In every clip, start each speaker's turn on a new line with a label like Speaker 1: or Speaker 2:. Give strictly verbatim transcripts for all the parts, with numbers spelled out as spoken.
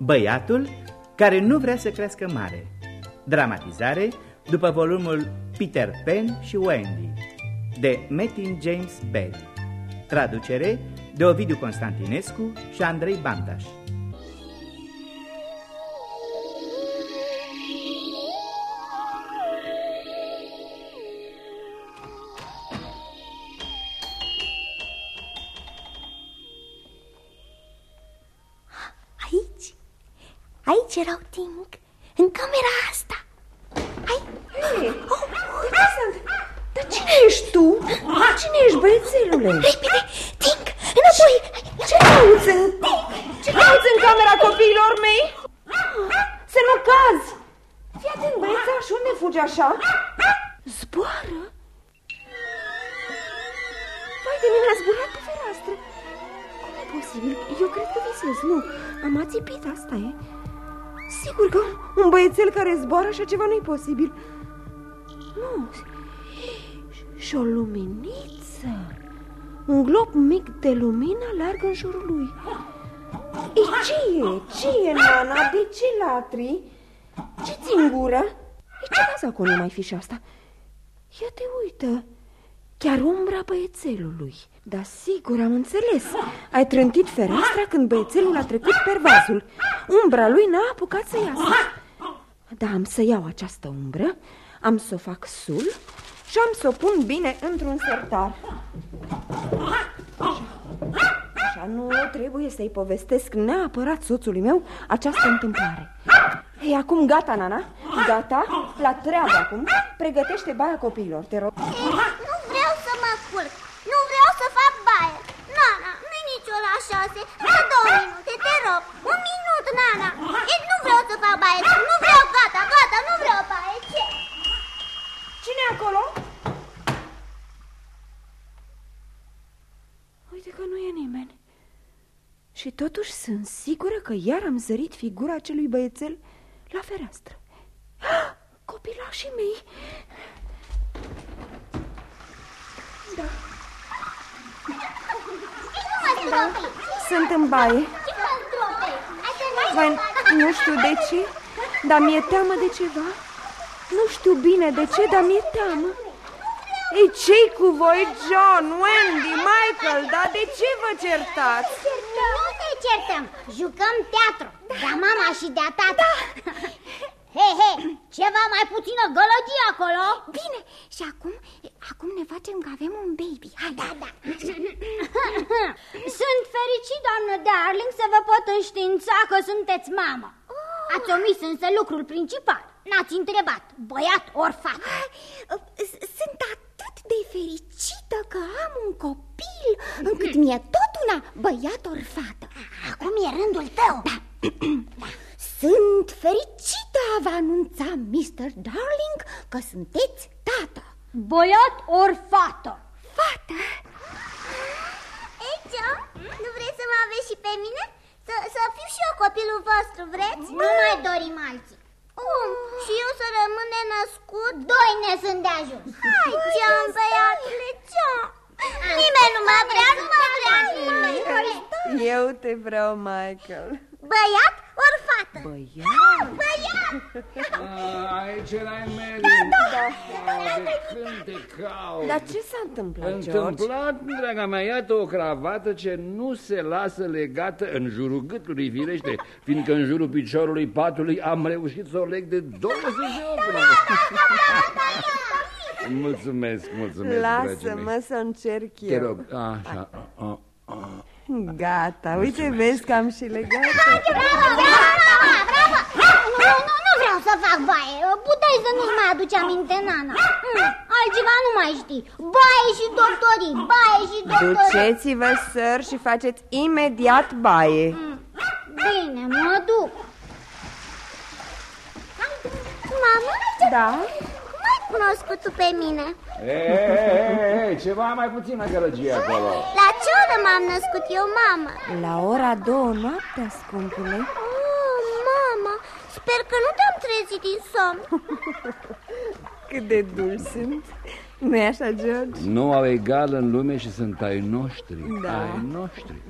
Speaker 1: Băiatul care nu vrea să crească mare. Dramatizare după volumul Peter Pan și Wendy de Metin James Barrie. Traducere de Ovidiu Constantinescu și Andrei Bandaș.
Speaker 2: Aici, aici erau, Tink, în camera asta. Hai.
Speaker 3: Hey, oh, de ce sunt? Dar cine ești tu? Cine ești, băiețelule?
Speaker 2: Repede, Tink, înapoi.
Speaker 3: Ce cauți în... Ce cauți în camera copiilor mei? Să nu cazi. Fii atent, băiețaș, unde fugi așa? Zboară? Vai de mine, a zburat pe fereastră. Cum e posibil? Eu cred că visez, nu. Am ațipit, asta e. Sigur că un băiețel care zboară așa ceva nu e posibil. Nu. Și o luminiță. Un glob mic de lumină largă în jurul lui. E, ce e? Ce e, Nana? De ce latri? Ce ți-n gură? E, ce caz acolo mai fi și asta? Ia te uită. Chiar umbra băiețelului. Da, sigur, am înțeles. Ai trântit fereastra când băiețelul a trecut pervasul. Umbra lui n-a apucat să iasă. Da, am să iau această umbră, am să o fac sul și am să o pun bine într-un sertar. Așa. Așa, nu trebuie să-i povestesc neapărat soțului meu această întâmplare. Ei, acum gata, Nana? Gata? La treabă acum. Pregătește baia copiilor, te rog.
Speaker 2: Nu vreau să mă culc. Nu vreau să fac baie. Nana, nu-i nici ora șase. Să două minute, te rog. Un minut, Nana. E, nu vreau să fac baie. Nu vreau, gata, gata, nu vreau baie. Ce?
Speaker 3: Cine acolo? Uite că nu e nimeni. Și totuși sunt sigură că iar am zărit figura acelui băiețel la fereastră. Copilașii mei. Da. Da. Sunt în baie. Vai, nu știu de ce, dar mi-e teamă de ceva. Nu știu bine de ce, dar mi-e teamă. Ei, ce-i cu voi, John, Wendy, Michael? Dar de ce vă certați?
Speaker 2: Nu ne certăm, jucăm teatru. De mama și de tata. Hei, hei, ceva mai puțină gălăgie acolo. Bine, și acum, acum ne facem că avem un baby. Hai, da, da. Sunt fericit, doamnă Darling, să vă pot înștiința că sunteți mamă. Oh. Ați omis însă lucrul principal. N-ați întrebat, băiat ori fată. Sunt atât de fericită că am un copil, încât mi-e tot una, băiat ori fată. Acum e rândul tău. Da. Da. Sunt fericită a vă anunța, mister Darling, că sunteți tată. Băiat ori fată? Fată? Ei, John, nu vreți să mă aveți și pe mine? Să, să fiu și eu copilul vostru, vreți? Nu mai dorim alții. Cum? Și eu să rămân nenăscut? Doi ne sunt de ajuns. Hai, John, băiatule, John. Nimeni nu mă vrea, nu mă vrea nimeni.
Speaker 3: Eu te vreau, Michael.
Speaker 2: Băiat ori fată?
Speaker 3: Băiat?
Speaker 2: Băiat!
Speaker 4: Aici erai, Mary.
Speaker 2: Da, da.
Speaker 4: De când te caut?
Speaker 3: Dar ce s-a întâmplat, George?
Speaker 4: Întâmplat, draga mea, iată o cravată ce nu se lasă legată în jurul gâtului, firește, fiindcă în jurul piciorului patului am reușit să o leg de douăzeci de ori. Mulțumesc, mulțumesc,
Speaker 3: lasă-mă să încerc eu.
Speaker 4: Te rog, așa. A, a, a.
Speaker 3: Gata, uite, vezi că am și legat.
Speaker 2: Bravo, bravo, bravo! Nu, nu, nu vreau să fac baie. Puteai să nu-ți mai aduci aminte, Nana. Altceva nu mai știi. Baie și doctorii, baie și doctorii.
Speaker 3: Duceți-vă, săr, și faceți imediat baie.
Speaker 2: Bine, mă duc. Mamă?
Speaker 3: Da?
Speaker 2: Cum ai cunoscut tu pe mine?
Speaker 4: Ei, ceva mai puțină gălăgie acolo.
Speaker 2: La ce oră m-am născut eu, mamă?
Speaker 3: La ora două noaptea, scumpule.
Speaker 2: Oh, mama, sper că nu te-am trezit din somn.
Speaker 3: Cât de dulci sunt. Nu-i așa, George?
Speaker 4: Nu au egal în lume și sunt ai noștri,
Speaker 3: da.
Speaker 4: ai noștri.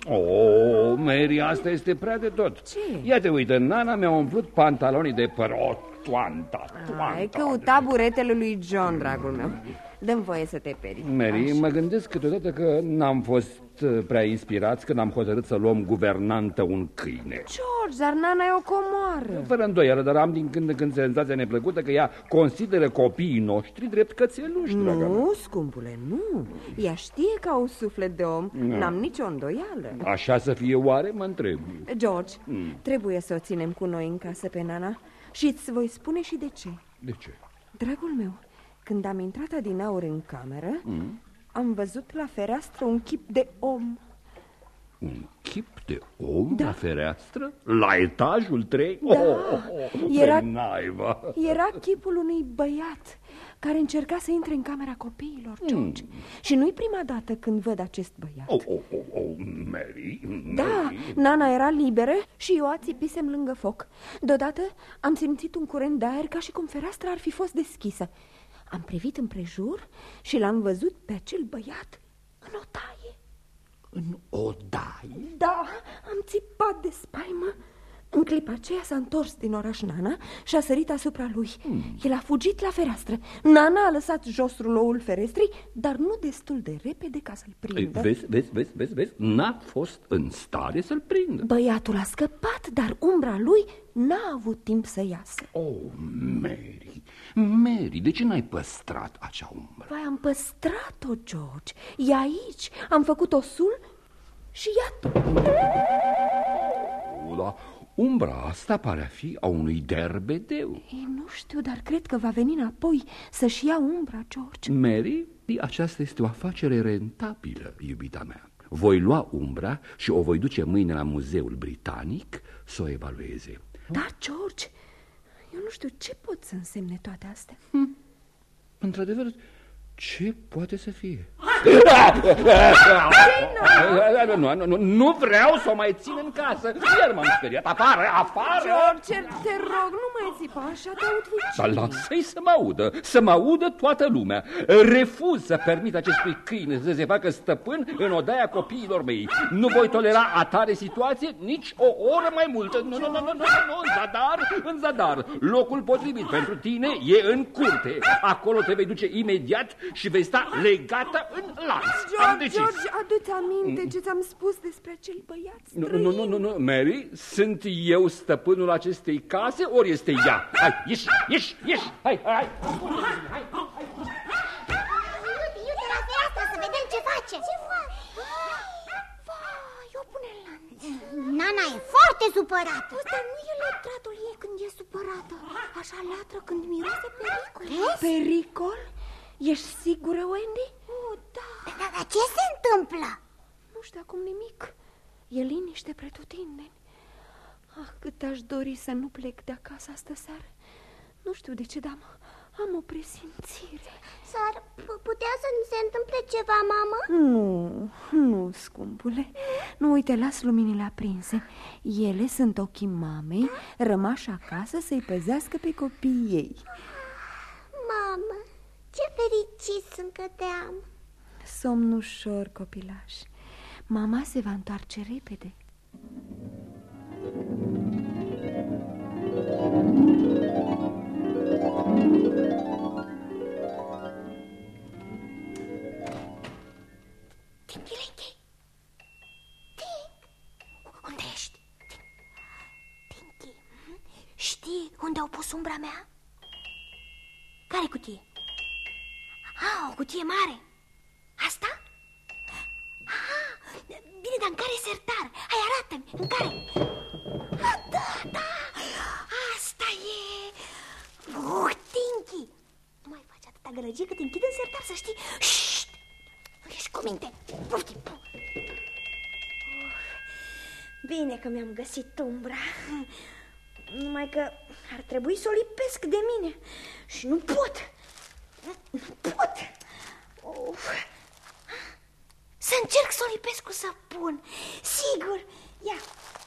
Speaker 4: Oh, Mary, asta este prea de tot.
Speaker 3: Ce?
Speaker 4: Ia te uită, Nana mi-a umplut pantalonii de păr. O, toanta, toanta.
Speaker 3: Ai căutat buretele lui John, dragul meu. Dă-mi voie să te peri.
Speaker 4: Mary,
Speaker 3: Așa.
Speaker 4: mă gândesc câteodată că n-am fost prea inspirați când am hotărât să luăm guvernantă un câine.
Speaker 3: George, dar Nana e o comoară.
Speaker 4: Fără îndoială, dar am din când în când senzația neplăcută că ea consideră copiii noștri drept cățeluși, draga mea.
Speaker 3: Nu, scumpule, nu. Ea știe că au suflet de om. N-am nicio îndoială.
Speaker 4: Așa să fie oare, mă întreb.
Speaker 3: George,
Speaker 4: Mm.
Speaker 3: trebuie să o ținem cu noi în casă pe Nana. Și îți voi spune și de ce.
Speaker 4: De ce?
Speaker 3: Dragul meu, când am intrat adineauri în cameră,
Speaker 4: Mm.
Speaker 3: am văzut la fereastră un chip de om.
Speaker 4: Un chip de om
Speaker 3: Da.
Speaker 4: la fereastră? La etajul trei?
Speaker 3: Da.
Speaker 4: Oh, oh, oh,
Speaker 3: Era-
Speaker 4: pe naiba.
Speaker 3: Era chipul unui băiat care încerca să intre în camera copiilor, George. Mm. Și nu-i prima dată când văd acest băiat.
Speaker 4: Oh, oh, oh, oh, Mary,
Speaker 3: Da,
Speaker 4: Mary.
Speaker 3: Nana era liberă și eu ațipisem lângă foc. Deodată am simțit un curent de aer ca și cum fereastra ar fi fost deschisă. Am privit împrejur și l-am văzut pe acel băiat în odaie.
Speaker 4: În odaie?
Speaker 3: Da, am țipat de spaimă. În clipa aceea s-a întors din oraș Nana și a sărit asupra lui. Hmm. El a fugit la fereastră. Nana a lăsat jos ruloul ferestrii, dar nu destul de repede ca să-l prindă.
Speaker 4: Vezi, vezi, vezi, vezi, vezi? N-a fost în stare să-l prindă.
Speaker 3: Băiatul a scăpat, dar umbra lui n-a avut timp să iasă.
Speaker 4: Oh, Mary, Mary, de ce n-ai păstrat acea umbră?
Speaker 3: Vai, am păstrat-o, George. E aici. Am făcut osul și iată.
Speaker 4: Oh, da. Umbra asta pare a fi a unui derbedeu.
Speaker 3: Ei, nu știu, dar cred că va veni înapoi să-și ia umbra, George.
Speaker 4: Mary, aceasta este o afacere rentabilă, iubita mea. Voi lua umbra și o voi duce mâine la Muzeul Britanic să o evalueze.
Speaker 3: Da, George, eu nu știu ce pot să însemne toate astea.
Speaker 4: Hm. Într-adevăr, ce poate să fie? Nu, nu, nu, nu vreau să o mai țin în casă. Iar m-am speriat. Afară, afară!
Speaker 3: George, te rog, nu mai țipa așa, te aud vecini.
Speaker 4: Dar lasă-i să mă audă, să mă audă toată lumea. Refuz să permit acestui câine să se facă stăpân în odaia copiilor mei. Nu voi tolera atare situație nici o oră mai multă. Nu, nu, nu, nu, nu, nu, în zadar, în zadar. Locul potrivit pentru tine e în curte. Acolo te vei duce imediat și vei sta legată în lanț. Am
Speaker 3: George,
Speaker 4: decis.
Speaker 3: George, adu-ți aminte ce ți-am spus despre acel băiat
Speaker 4: Nu,
Speaker 3: străin.
Speaker 4: nu, nu, nu, nu, Mary, sunt eu stăpânul acestei case, ori este ea? Hai, ieși, ieși, ieși, hai, hai, hai.
Speaker 2: Iute la fereastră să vedem ce face. Ce face? Vai, o pune în lanț. Nana e foarte supărată. Ăsta nu e lătratul ei când e supărată. Așa latră când miroase pericol. Crezi?
Speaker 3: Pericol? Ești sigură, Wendy?
Speaker 2: Oh, da. Dar, dar ce se întâmplă?
Speaker 3: Nu știu acum nimic. E liniște pretutindeni. Ah, cât aș dori să nu plec de acasă astă seară. Nu știu de ce, dar am, am o presimțire.
Speaker 2: S-ar putea să nu se întâmple ceva, mamă?
Speaker 3: Nu, nu, scumpule. Nu, uite, las luminile aprinse. Ele sunt ochii mamei rămași acasă să-i păzească pe copiii ei.
Speaker 2: Mamă, ce fericit sunt că te am.
Speaker 3: Somn ușor, copilaș. Mama se va întoarce repede.
Speaker 2: Tinky-Linky! Tink! Unde ești? Tinky, știi unde au pus umbra mea? Care cutie? Ah, o cutie mare. Asta? Ah, bine, dar în care sertar? Hai, arată-mi, în care? Ah, da, da, asta e. Uh, Tinky! Nu mai faci atâta gălăgie că te închid în sertar, să știi. Șșt! Nu ești cu minte. Poftim. Bine că mi-am găsit umbra. Numai că ar trebui să o lipesc de mine. Și nu pot. Nu pot. Uf. Să încerc să o lipesc cu săpun. Sigur. Ia.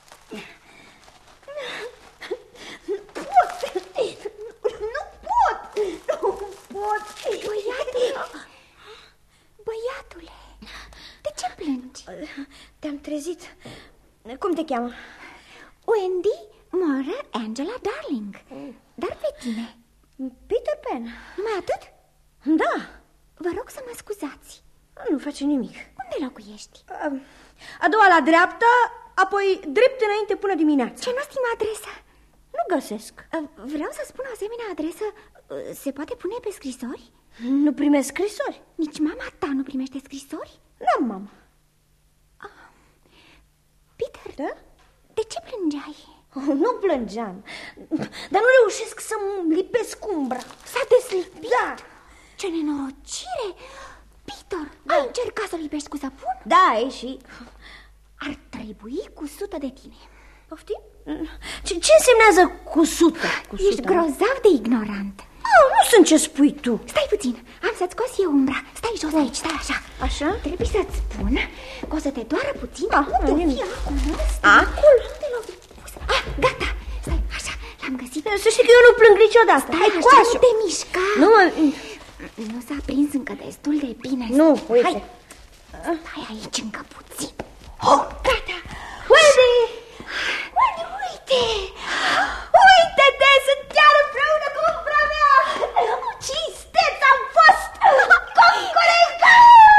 Speaker 2: Nu pot. Nu pot. Nu pot. Băiatule. Băiatule. De ce plângi?
Speaker 3: Te-am trezit. Cum te cheamă?
Speaker 2: Wendy Moira Angela Darling. Dar pe tine?
Speaker 3: Peter Pan.
Speaker 2: Numai atât?
Speaker 3: Da.
Speaker 2: Vă rog să mă scuzați.
Speaker 3: Nu face nimic.
Speaker 2: Unde locuiești?
Speaker 3: A, a doua la dreapta, apoi drept înainte până dimineața.
Speaker 2: Ce n-o adresă?
Speaker 3: Nu găsesc.
Speaker 2: Vreau să spun o asemenea adresă. Se poate pune pe scrisori?
Speaker 3: Nu primesc scrisori.
Speaker 2: Nici mama ta nu primește scrisori?
Speaker 3: Da, mamă.
Speaker 2: ah. Peter,
Speaker 3: da?
Speaker 2: De ce plângeai?
Speaker 3: Oh, nu plângeam, dar nu reușesc să-mi lipesc umbra.
Speaker 2: S-a deslipit?
Speaker 3: Da.
Speaker 2: Ce nenorocire! Peter,
Speaker 3: da.
Speaker 2: Ai încercat să lipești cu săpun?
Speaker 3: Da, și...
Speaker 2: Ar trebui cu sută de tine.
Speaker 3: Poftim? Ce, ce însemnează cu sută? Cu
Speaker 2: Ești
Speaker 3: sută?
Speaker 2: grozav de ignorant.
Speaker 3: Oh, nu sunt ce spui tu.
Speaker 2: Stai puțin, am să-ți scos eu umbra. Stai jos aici, stai așa.
Speaker 3: Așa?
Speaker 2: Trebuie să-ți spun că o să te doară puțin.
Speaker 3: Ah,
Speaker 2: Unde fi acum?
Speaker 3: Acul?
Speaker 2: Ah, gata, stai, așa, l-am găsit.
Speaker 3: Să știi că eu nu plâng niciodată.
Speaker 2: Stai,
Speaker 3: hai,
Speaker 2: așa,
Speaker 3: coașă.
Speaker 2: nu te mișca.
Speaker 3: Nu, mă...
Speaker 2: Nu s-a prins încă destul de bine.
Speaker 3: Nu, uite.
Speaker 2: Hai, stai aici încă puțin. Oh, gata.
Speaker 3: Wendy!
Speaker 2: Wendy, uite!
Speaker 3: Uite-te, sunt chiar împreună cu umbra mea! Ce isteț am fost! Concoreca!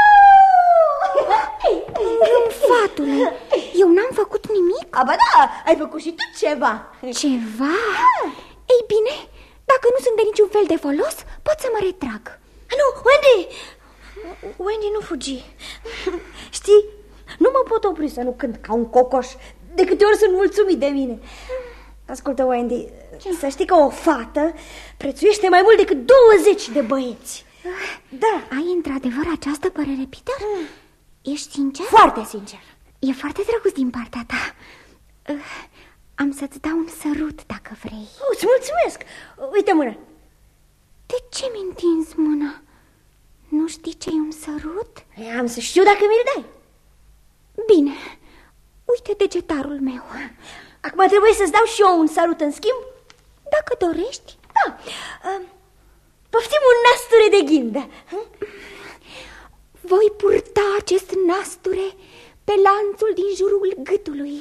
Speaker 2: Râmfatule, eu n-am făcut nimic?
Speaker 3: Aba da, ai făcut și tu ceva.
Speaker 2: Ceva? Ei bine, dacă nu sunt de niciun fel de folos, pot să mă retrag.
Speaker 3: Nu, Wendy! Wendy, nu fugi. Știi, nu mă pot opri să nu cânt ca un cocoș. De câte ori sunt mulțumit de mine. Ascultă, Wendy, ce? Să știi că o fată prețuiește mai mult decât douăzeci de băieți. Da.
Speaker 2: Ai într-adevăr această părere, Peter? Mm. Ești sincer?
Speaker 3: Foarte sincer.
Speaker 2: E foarte drăguț din partea ta. uh, Am să-ți dau un sărut dacă vrei.
Speaker 3: Oh, îți mulțumesc. Uite mâna.
Speaker 2: De ce mi întinzi mâna? Nu știi ce e un sărut?
Speaker 3: Am să știu dacă mi-l dai.
Speaker 2: Bine, uite degetarul meu.
Speaker 3: Acum trebuie să-ți dau și eu un sărut în schimb?
Speaker 2: Dacă dorești.
Speaker 3: Da. uh, Poftim un nasture de ghindă.
Speaker 2: Voi purta acest nasture pe lanțul din jurul gâtului.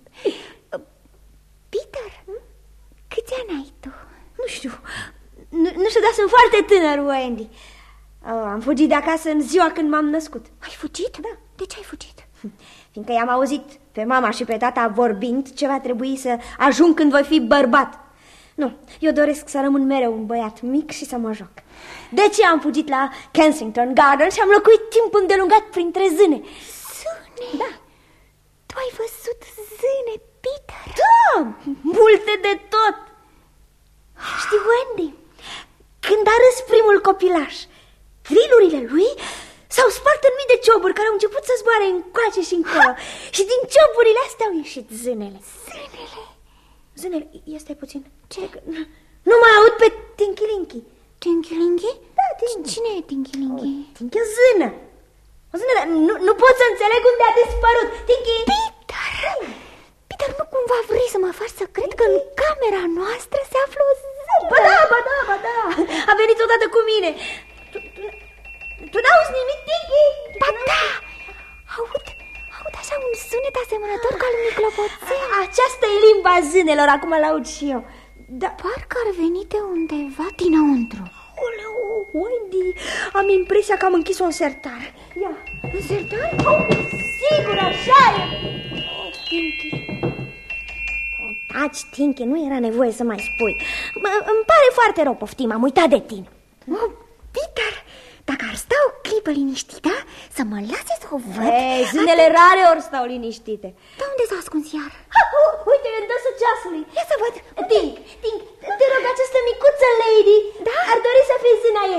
Speaker 2: Peter, câți ani ai tu?
Speaker 3: Nu știu, nu, nu știu, dar sunt foarte tânăr, Wendy. Am fugit de acasă în ziua când m-am născut.
Speaker 2: Ai fugit?
Speaker 3: Da.
Speaker 2: De ce ai fugit?
Speaker 3: Fiindcă i-am auzit pe mama și pe tata vorbind ce va trebui să ajung când voi fi bărbat. Nu, eu doresc să rămân mereu un băiat mic și să mă joc. De ce am fugit la Kensington Gardens și am locuit timp îndelungat printre zâne.
Speaker 2: Zâne?
Speaker 3: Da.
Speaker 2: Tu ai văzut zâne, Peter?
Speaker 3: Da, multe de tot. Știi, Wendy, când a râs primul copilaș, trilurile lui s-au spart în mii de cioburi care au început să zboare încoace și încolo. Și din cioburile astea au ieșit zânele.
Speaker 2: Zânele?
Speaker 3: Zânele, este puțin.
Speaker 2: Ce?
Speaker 3: Nu mai aud pe Tinky-Linky.
Speaker 2: Tinky-Linky?
Speaker 3: Da, Tinky.
Speaker 2: Cine e Tinky-Linky?
Speaker 3: Oh, Tinky o zână. O zână, dar nu, nu pot să înțeleg unde a dispărut. Tinky!
Speaker 2: Peter! Peter, nu cumva vrei să mă faci să cred că în camera noastră se află o zână?
Speaker 3: Ba da, ba da, ba da. A venit odată cu mine. Tu, tu, tu n-auzi nimic, Tinky?
Speaker 2: Ba da! Aud, aud așa un sunet asemănător ca al unui clopoțel.
Speaker 3: Aceasta e limba zânelor, acum l-aud și eu.
Speaker 2: Da. Parcă ar veni de undeva dinăuntru.
Speaker 3: Oleu, Wendy, am impresia că am închis un sertar. Ia.
Speaker 2: Un sertar?
Speaker 3: Oh, sigur, așa e. Oh, Tinky. Oh, taci, Tinky, nu era nevoie să mai spui. M- Îmi pare foarte rău, poftim, am uitat de tine.
Speaker 2: Oh, Peter, dacă ar sta o clipă liniștită, să mă lase să o văd.
Speaker 3: Ei, zânele at... rare ori stau liniștite.
Speaker 2: De unde s-a ascuns iar?
Speaker 3: Ha, uh, uite, îmi dă să ceasului.
Speaker 2: Ia să văd.
Speaker 3: Tink, Tink, te rog, această micuță lady, da? Ar dori să fii zâna ei.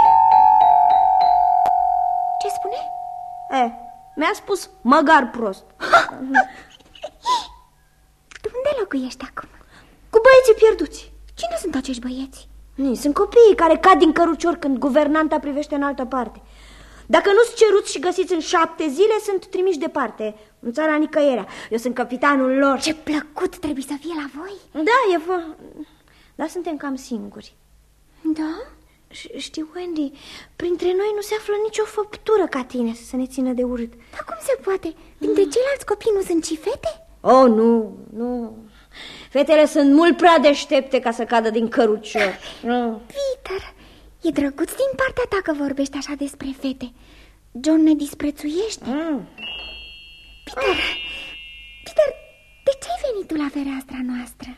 Speaker 2: Ce spune?
Speaker 3: Eh, mi-a spus măgar prost.
Speaker 2: De unde locuiești acum?
Speaker 3: Cu băieții pierduți.
Speaker 2: Cine sunt acești băieți?
Speaker 3: Nu, sunt copiii care cad din cărucior când guvernanta privește în altă parte. Dacă nu-s ceruți și găsiți în șapte zile, sunt trimiși departe, în țara nicăierea. Eu sunt capitanul lor.
Speaker 2: Ce plăcut trebuie să fie la voi.
Speaker 3: Da, e fă... Dar suntem cam singuri.
Speaker 2: Da?
Speaker 3: Știi, Wendy, printre noi nu se află nicio făptură ca tine să ne țină de urât.
Speaker 2: Dar cum se poate? Dintre ceilalți copii nu sunt și fete?
Speaker 3: Oh, nu, nu. Fetele sunt mult prea deștepte ca să cadă din cărucior.
Speaker 2: Peter, e drăguț din partea ta că vorbești așa despre fete. John ne disprețuiește.
Speaker 3: Mm.
Speaker 2: Peter, Peter, de ce ai venit tu la fereastra noastră?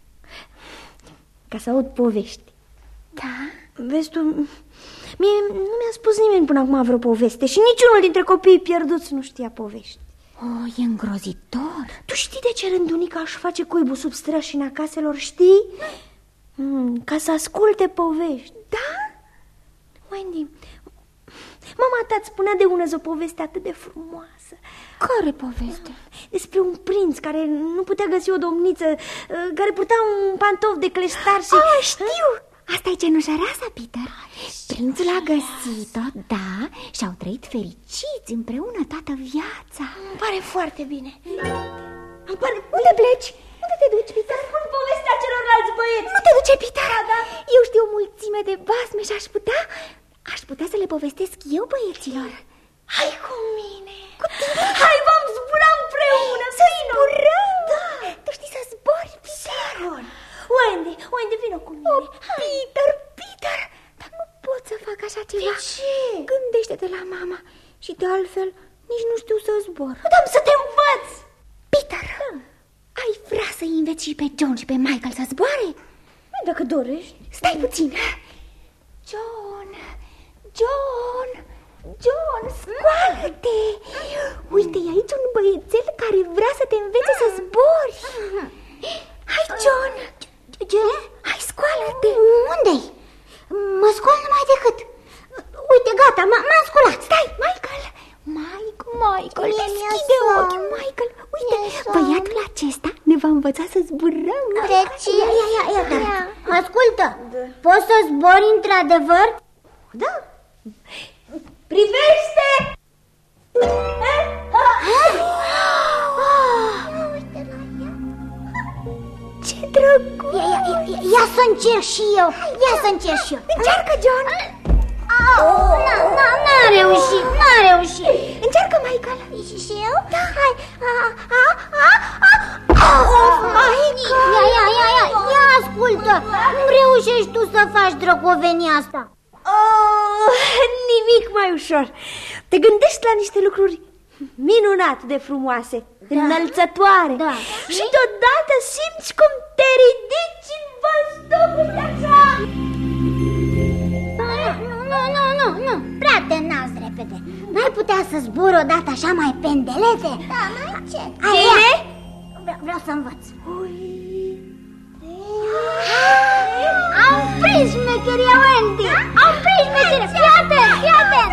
Speaker 3: Ca să aud povești.
Speaker 2: Da?
Speaker 3: Vezi tu, mie nu mi-a spus nimeni până acum vreo poveste și niciunul dintre copiii pierduți nu știa povești.
Speaker 2: Oh, e îngrozitor.
Speaker 3: Tu știi de ce rândunica își face cuibul sub strășina caselor, știi? Mm, ca să asculte povești.
Speaker 2: Da?
Speaker 3: Wendy, mama ta-ți spunea de unăzi o poveste atât de frumoasă.
Speaker 2: Care poveste?
Speaker 3: Despre un prinț care nu putea găsi o domniță, care purta un pantof de cleștar și...
Speaker 2: Oh, știu! Asta e cenușăreasa, Peter. Prințul a găsit-o, da, și-au trăit fericiți împreună toată viața.
Speaker 3: Îmi pare foarte bine.
Speaker 2: Îmi pare... Unde pleci? Unde te duci, Peter?
Speaker 3: Spun povestea celorlalți băieți.
Speaker 2: Nu te duce, Peter?
Speaker 3: Da, da.
Speaker 2: Eu știu o mulțime de basme și aș putea... Aș putea să le povestesc eu băieților.
Speaker 3: Hai cu mine.
Speaker 2: Cu tine?
Speaker 3: Hai, vom zbura împreună.
Speaker 2: Să zburăm?
Speaker 3: Da.
Speaker 2: Tu știi să zbori, Peter?
Speaker 3: Wendy, Wendy, vină cu mine.
Speaker 2: Oh, Peter, Peter, dar nu pot să fac așa ceva.
Speaker 3: De ce?
Speaker 2: Gândește-te la mama. Și de altfel, nici nu știu să zbor.
Speaker 3: Dar să te învăț.
Speaker 2: Peter, ai vrea să-i înveți și pe John și pe Michael să zboare?
Speaker 3: Dacă dorești.
Speaker 2: Stai puțin. John, John, John, scoală-te. Uite, e aici un băiețel care vrea să te învețe să zbori. Hai, John.
Speaker 3: Ce?
Speaker 2: Hai, scoală-te. Unde-i? Mă scol numai decât. Uite, gata, m-am sculat.
Speaker 3: Stai, Michael.
Speaker 2: Michael, Michael, deschide ochii, Michael. Uite, băiatul acesta ne va învăța să zburăm. Deci, ia, ia, ia, ia, ia. Ascultă, da. Poți să zbori într-adevăr?
Speaker 3: Da. Privește!
Speaker 2: Ce drăguț! Ia, ia, ia, ia să încerc și eu! Ia să încerc și eu! Încearcă, John! N-a reușit, n-a reușit! Încearcă, Michael! Și eu? Da! Hai! Michael! Ia, ia, ia, ia! Ia, ascultă! Cum reușești tu să faci drăgovenia asta?
Speaker 3: Oh, nimic mai ușor. Te gândești la niște lucruri minunat de frumoase, da. Înălțătoare, da. Și deodată simți cum te ridici în văzduh așa.
Speaker 2: Nu, nu, nu, nu, nu, prea te înalți repede. N-ai putea să zbori odată așa mai pendelete? Da, mai încet.
Speaker 3: Bine?
Speaker 2: Vreau, vreau să învăț. Am prins șmecheria, Wendy! Am prins șmecheria! Fii atent, fii atent!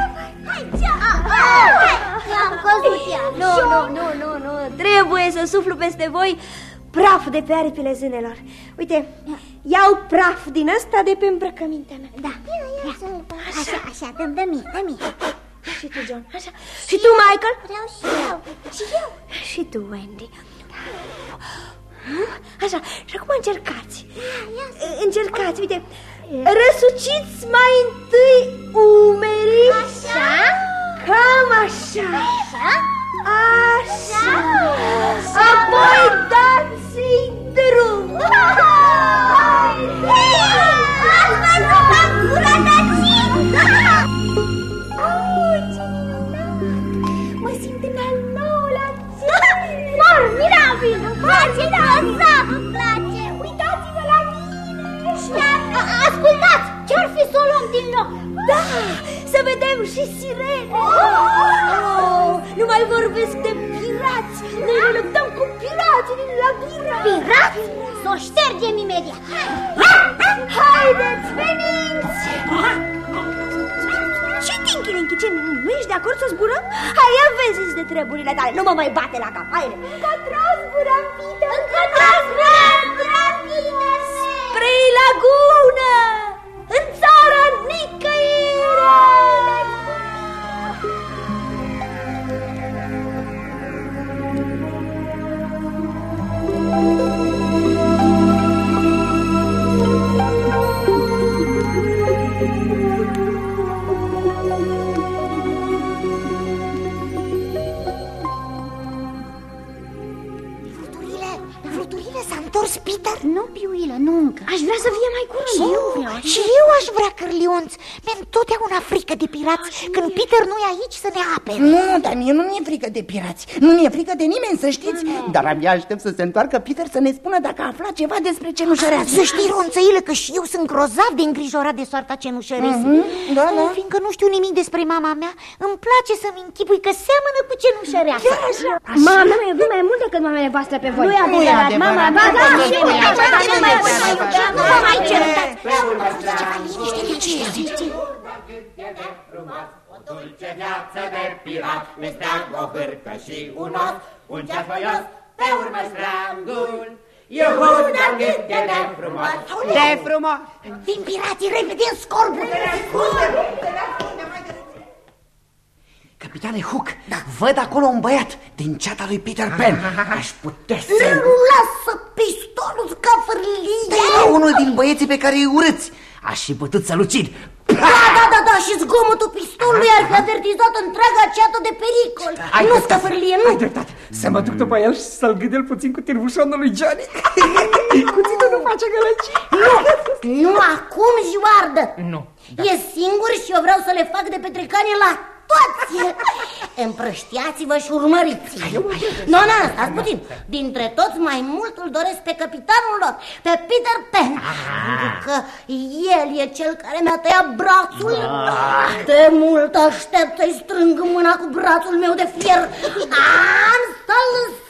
Speaker 2: I-am căzut ea!
Speaker 3: Nu, nu, nu, nu, nu, trebuie să suflu peste voi praf de pe aripile zânelor. Uite, iau praf din ăsta de pe îmbrăcămintea mea.
Speaker 2: Da, așa, așa, dă-mi, dă-mi, dă-mi.
Speaker 3: Și tu, John, așa. Și tu, Michael?
Speaker 2: Vreau și eu, și eu.
Speaker 3: Și tu, Wendy. Așa, și acum încercați. Încercați, uite. Răsuciți mai întâi umerii.
Speaker 2: Așa?
Speaker 3: Cam așa.
Speaker 2: Așa?
Speaker 3: Așa. Apoi dați-i drum.
Speaker 2: Ați văzut, m-am curătăcit! Mă simt în al nouălea cer. Formidabil! Face grozav! Îmi place! Uitați-vă la mine! Ascultați! Ce-ar fi să o luăm din loc?
Speaker 3: Da! Să vedem și sirene! Oh, nu mai vorbesc de pirați! Noi ne luptăm cu pirații din laviră!
Speaker 2: Pirați? Să o ștergem imediat!
Speaker 3: Haideți, veniți! Și Tinky-Winky, ce, nu ești de acord să zburăm? Hai, ia vezi de treburile tale, nu mă mai bate la cap, haide!
Speaker 2: Încotro zburăm, Peter! Încotro zburăm, Peter!
Speaker 3: Spre lagună! În țara nicăieri!
Speaker 5: dus, Peter?
Speaker 2: Nu, piuilă, nu încă.
Speaker 3: Aș vrea să fie mai curând.
Speaker 2: Și eu vreau.
Speaker 5: Și eu aș vrea, Cârlionț. Mi-am totdeauna frică de pirați când Peter nu e aici să ne apere.
Speaker 6: Nu, dar mie nu mi-e frică de pirați. Nu mi-e frică de nimeni, să știți. Dar abia aștept să se întoarcă Peter să ne spună dacă a aflat ceva despre cenușăreasă.
Speaker 5: Să știi, Ronțăilă, că și eu sunt grozav de îngrijorat de soarta cenușăresei.
Speaker 6: uh-huh, da, da.
Speaker 5: Fiindcă nu știu nimic despre mama mea, îmi place să-mi închipui că seamănă cu cenușăreasa.
Speaker 3: Mama mea mă iubit mai mult decât mamele voastre pe voi.
Speaker 2: Nu e adevărat, mama, ba da, și nu
Speaker 5: Nu vă mai certați.
Speaker 7: O dulce viață de pirat, Mesteag, o hârcă și un os, un ceas voios, pe urmă strangul. Iuhu, dar cât e de frumos!
Speaker 6: De frumos!
Speaker 5: Vin pirații repede în scorbul!
Speaker 6: Capitane Hook, da. Văd acolo un băiat din ceata lui Peter Pan. Aș putea să...
Speaker 5: Nu lasă pistolul ca fârlie!
Speaker 6: Da, unul din băieții pe care îi urâți. Aș fi putut să-l ucid.
Speaker 5: Da, da, da, da, și zgomotul pistolului ar fi avertizat întreaga ceată de pericol. Nu scăfârlie, nu.
Speaker 6: Ai dreptate. Să mă duc după el și să-l gâdel puțin cu tirbușonul lui Johnny. Cuțitul nu face gălăcii.
Speaker 5: Nu, nu acum, Joardă.
Speaker 6: Nu.
Speaker 5: Da. E singur și eu vreau să le fac de petrecanie la toți. Împrăștiați-vă și urmăriți. Nu, nu, stați puțin. Dintre toți mai mult îl doresc pe capitanul lor, pe Peter Pan. Pentru că el e cel care mi-a tăiat brațul. De mult aștept să-i strâng mâna cu brațul meu de fier. Am să-l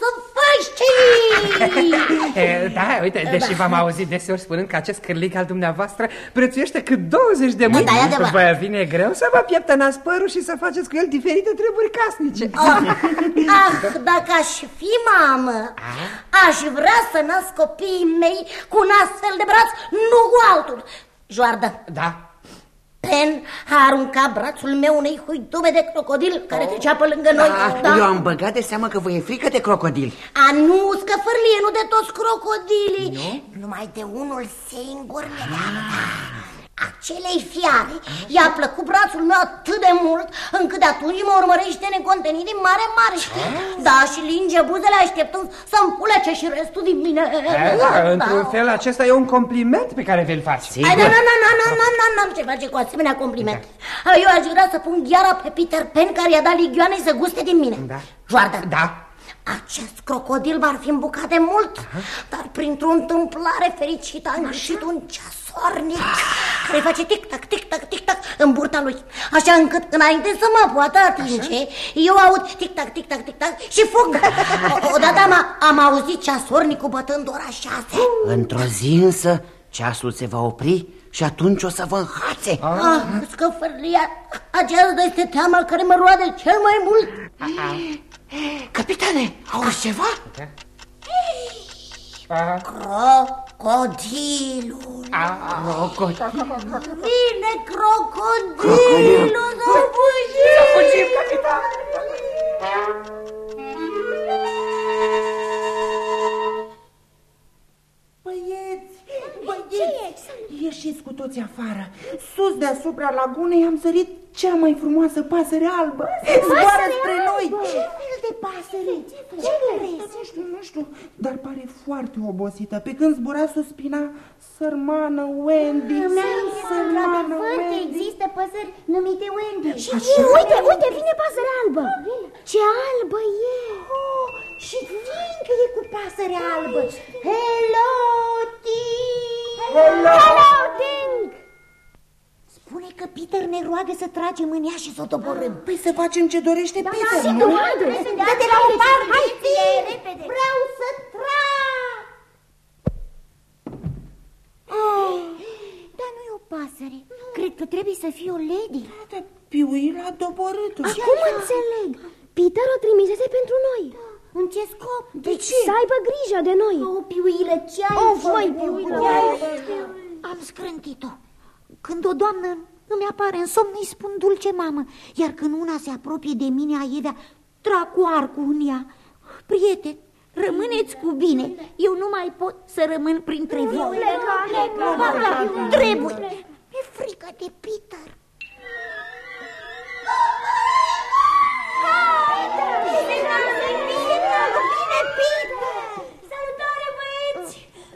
Speaker 5: săfăști.
Speaker 8: Da, uite, deși v-am auzit deseori spunând că acest cârlic al dumneavoastră prețuiește cât douăzeci de mâini,
Speaker 5: da,
Speaker 8: vă vine greu să vă pieptănați părul și să faceți cu el diferite treburi casnice.
Speaker 5: Ah, ah, dacă aș fi mamă, aș vrea să nasc copiii mei cu un astfel de braț, nu cu altul. Joardă.
Speaker 8: Da.
Speaker 5: Pen a aruncat brațul meu unei huitume de crocodil care trecea pe lângă noi.
Speaker 6: Da. Eu am băgat de seamă că vă e frică de crocodil.
Speaker 5: A, nu, scăfârlie, nu de toți crocodilii. Nu? Numai de unul singur mi-e acelei fiare i-a plăcut brațul meu atât de mult încât de atunci mă urmărește necontenit din mare mare. Da, și linge buzele așteptând să-mi pulece și restul din mine.
Speaker 8: E, da, într-un fel acesta e un compliment pe care vi-l faci.
Speaker 5: Ai, da, na, na, na, na, na, na, n-am ce face cu asemenea compliment. Da. Eu aș vrea să pun gheara pe Peter Pan care i-a dat ligioanei să guste din mine. Da. Joardă.
Speaker 8: Da.
Speaker 5: Acest crocodil v-ar fi îmbucat de mult. Aha. Dar printr-o întâmplare fericită am găsit un ceasornic care face tic-tac, tic-tac, tic-tac în burta lui. Așa încât înainte să mă poată atinge, așa? Eu aud tic-tac, tic-tac, tic-tac și fug. Odată am, am auzit ceasornicul bătând ora șase.
Speaker 6: Într-o zi însă ceasul se va opri și atunci o să vă înhațe.
Speaker 5: Ah, ah scăfărlia, aceasta este teama care mă roade cel mai mult.
Speaker 6: Capitane, auzi ceva?
Speaker 5: Crocodilul. Vine crocodilul. Să fugim.
Speaker 6: Să fugim, capitane. Băieți, băieți, ieșiți cu toți afară. Sus deasupra lagunei am sărit cea mai frumoasă pasăre albă. Zboară spre noi.
Speaker 5: Ce fel de pasăre? Ce crezi?
Speaker 6: Nu știu, nu știu, dar pare foarte obosită. Pe când zbura suspina sărmană Wendy. Sărmană Wendy.
Speaker 2: Există păsări numite Wendy.
Speaker 3: Și e, uite, uite, vine pasărea albă. Ce albă e.
Speaker 5: Oh, și fiindcă e cu pasărea albă. Hello, Ting!
Speaker 6: Hello,
Speaker 5: Hello Ting! Spune că Peter ne roagă să tragem în ea și să o doborâm.
Speaker 6: Păi să facem ce dorește
Speaker 5: da,
Speaker 6: Peter,
Speaker 5: da,
Speaker 6: nu?
Speaker 5: Dă-te la o parte, repede. Vreau să trag. Oh, dar nu e o pasăre. Cred că trebuie să fie o lady.
Speaker 6: Da, dar Piuil a doborât-o.
Speaker 3: Acum înțeleg. Peter o trimisese pentru noi.
Speaker 5: În ce scop?
Speaker 3: De ce? Să aibă grijă de noi.
Speaker 5: O, Piuile, ce ai
Speaker 3: oh, făcut? Piuile.
Speaker 5: Am scrântit-o. Când o doamnă îmi apare în somn, îi spun dulce mamă, iar când una se apropie de mine aievea, trag cu arcul în ea. Prieteni, rămâneți cu bine, eu nu mai pot să rămân printre voi. Trebuie, mi-e frică de Peter.
Speaker 2: Salutare, băieți!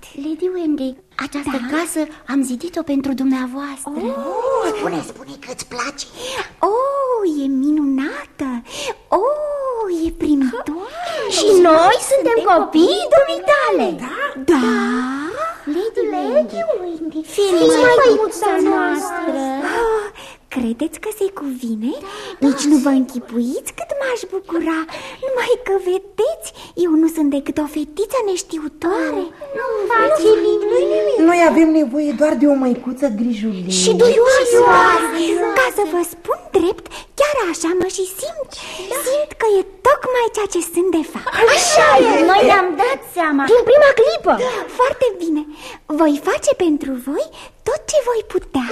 Speaker 2: Lady Wendy, această da? casă am zidit-o pentru dumneavoastră.
Speaker 5: Oh, spune, spune că îți place.
Speaker 9: Oh, e minunată. Oh, e primitoare.
Speaker 2: Și noi suntem copiii dumitale.
Speaker 9: Da? Da?
Speaker 2: Lady Wendy,
Speaker 9: fiți mai măicuța noastră. Oh, credeți că se cuvine? Da. Nici nu vă închipuiți cât m-aș bucura. Numai că vedeți, eu nu sunt decât o fetiță neștiutoare.
Speaker 2: Nu faci nimic.
Speaker 6: Noi avem nevoie doar de o măicuță grijulie
Speaker 9: și duioasă. Ca să vă spun drept, chiar așa mă și simt. Da. Simt că e tocmai ceea ce sunt de fapt.
Speaker 2: Așa e, noi ne-am dat seama din prima clipă.
Speaker 9: Da. Foarte bine, voi face pentru voi tot ce voi putea.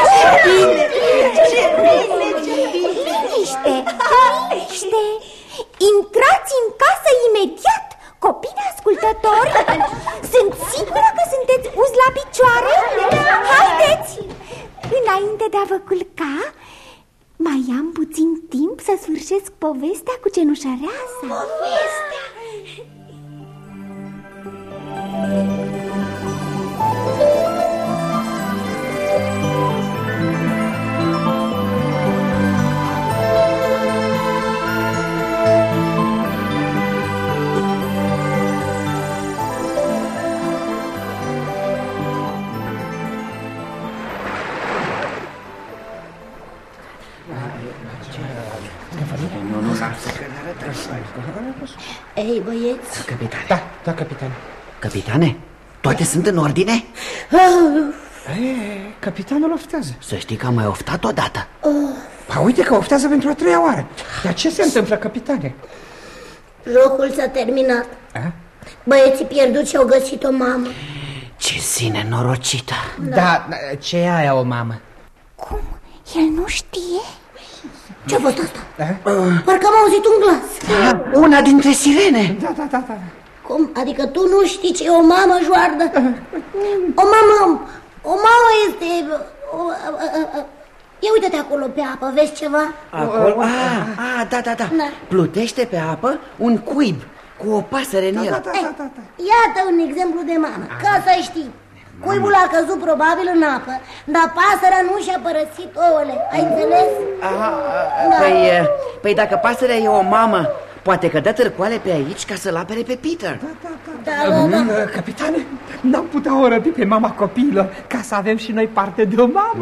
Speaker 9: Liniște, liniște. Intrați în casă imediat, copii ascultători. Sunt sigură că sunteți uzi la picioare? Haideți! Înainte de a vă culca, mai am puțin timp să sfârșesc povestea cu cenușăreasa. Povestea?
Speaker 5: Ei, băieți.
Speaker 10: Capitane.
Speaker 8: Da, da, capitane.
Speaker 10: Capitane, toate sunt în ordine?
Speaker 8: E, capitanul oftează.
Speaker 10: Să știi că am mai oftat odată.
Speaker 8: Pa, uite că oftează pentru a treia oară. Dar ce se întâmplă, capitane?
Speaker 5: Jocul s-a terminat.
Speaker 8: A?
Speaker 5: Băieții pierduți și-au găsit o mamă.
Speaker 10: Ce zi nenorocită.
Speaker 8: Da, da, ce e aia o mamă?
Speaker 9: Cum? El nu știe?
Speaker 5: Ce-a fost asta?
Speaker 8: A?
Speaker 5: Parcă am auzit un glas.
Speaker 10: Da, una dintre sirene.
Speaker 8: Da, da, da, da.
Speaker 5: Cum? Adică tu nu știi ce e o mamă joardă? O mamă, o mamă este... O, a, a, a. Ia uite-te acolo pe apă, vezi ceva?
Speaker 10: Acolo? Ah, ah, da, da, da,
Speaker 5: da.
Speaker 10: Plutește pe apă un cuib cu o pasăre în el.
Speaker 8: Da, da, da, da, da.
Speaker 5: Iată un exemplu de mamă, ca să știi. Cuibul a căzut probabil în apă, dar pasărea nu și-a părăsit ouăle, ai înțeles?
Speaker 10: Aha,
Speaker 5: Da.
Speaker 10: păi, păi dacă pasărea e o mamă, poate că dă târcoale pe aici ca să-l apere pe Peter.
Speaker 8: Da, da, da.
Speaker 5: Da, da, da.
Speaker 8: Mm, capitane, n-am putea o răpi pe mama copiilor ca să avem și noi parte de o mamă.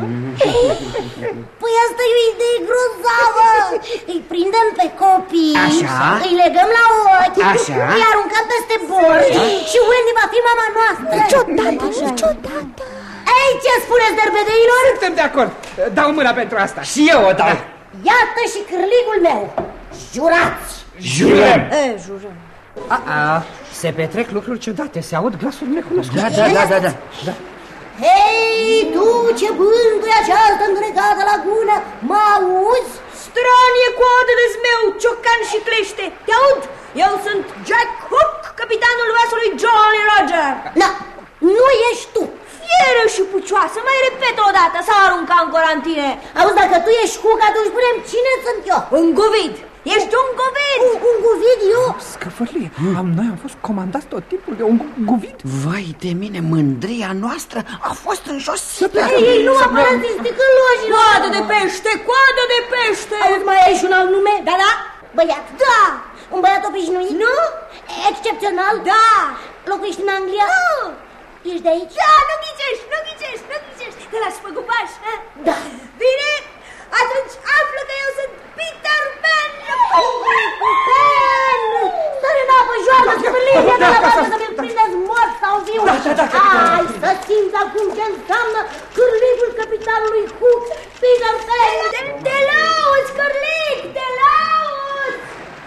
Speaker 5: Păi asta e o idee grozavă. Îi prindem pe copii,
Speaker 10: Așa.
Speaker 5: îi legăm la ochi,
Speaker 10: Așa.
Speaker 5: îi aruncăm peste borș și Wendy va fi mama noastră.
Speaker 9: Niciodată, niciodată.
Speaker 5: Ei, ce spuneți, derbedeilor?
Speaker 8: Suntem de acord, dau mâna pentru asta.
Speaker 10: Și eu o dau.
Speaker 5: Iată și cârligul meu. Jurați.
Speaker 10: Jurăm.
Speaker 3: E, jurăm.
Speaker 8: A, a, se petrec lucruri ciudate, se aud glasuri necunoscute.
Speaker 10: Da, da, da, da, da, da.
Speaker 5: Hei, tu ce bântui această întunecată lagună, mă auzi?
Speaker 3: Stranie coadă de zmeu, ciocan și clește. Te aud? Eu sunt Jack Hook, capitanul vasului Jolly Roger.
Speaker 5: Da, nu ești tu.
Speaker 3: Fieră și pucioasă, mai repet o dată, s-a aruncat în corantine.
Speaker 5: Auzi, dacă tu ești Hook, atunci spunem cine sunt eu.
Speaker 3: Un govid. Ești un govid.
Speaker 5: Un, un govid eu?
Speaker 8: Scăfărlie, am, noi am fost comandați tot timpul de un govid.
Speaker 10: Vai de mine, mândria noastră a fost înjosită.
Speaker 5: Ei, nu mă părăsiți ticăloșii.
Speaker 3: Coadă de pește, coadă de pește.
Speaker 5: Auzi, mai ai și un alt nume?
Speaker 3: Da, da.
Speaker 5: Băiat.
Speaker 3: Da.
Speaker 5: Un băiat obișnuit?
Speaker 3: Nu.
Speaker 5: Excepțional?
Speaker 3: Da.
Speaker 5: Locuiești în Anglia?
Speaker 3: Nu.
Speaker 5: Ești de aici?
Speaker 3: Da, nu ghicești, nu ghicești, nu ghicești. Te lași pe gupaș, ha?
Speaker 5: Da.
Speaker 3: Bine, atunci află că eu sunt Peter Pan.
Speaker 5: Ben! Sări în apă, joară, scârlie de la bază să mi-l prindeți mort sau viu. Hai să simți acum ce înseamnă cârligul capitanului Hook, Peter Pan.
Speaker 3: Te, te lauzi, cârlig, te lauzi.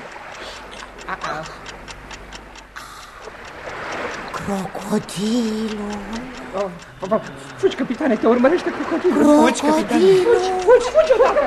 Speaker 5: Crocodilul.
Speaker 8: Oh, fugi, capitane, te urmărește crocodilul. Fugi, capitane. Fugi, fugi, fugi odată.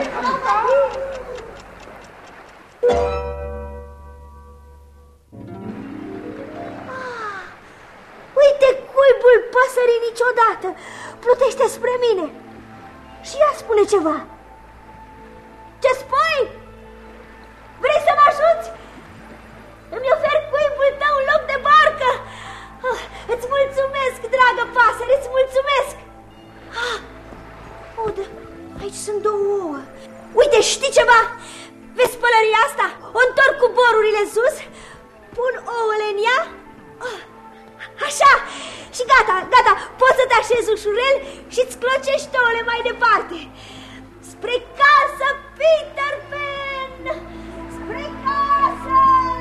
Speaker 2: Uite cuibul păsării niciodată. Plutește spre mine. Și ea spune ceva. Ce spui? Vrei să mă ajuți? Îmi oferi cuibul tău în loc de barcă. Îți mulțumesc, dragă pasăre, îți mulțumesc! Ah, o, da, aici sunt două ouă. Uite, știi ceva? Vezi pălăria asta? O întorc cu borurile sus, pun ouăle în ea. Oh, așa, și gata, gata, poți să te așezi ușurel și-ți clocești ouăle mai departe. Spre casă, Peter Pan! Spre casă!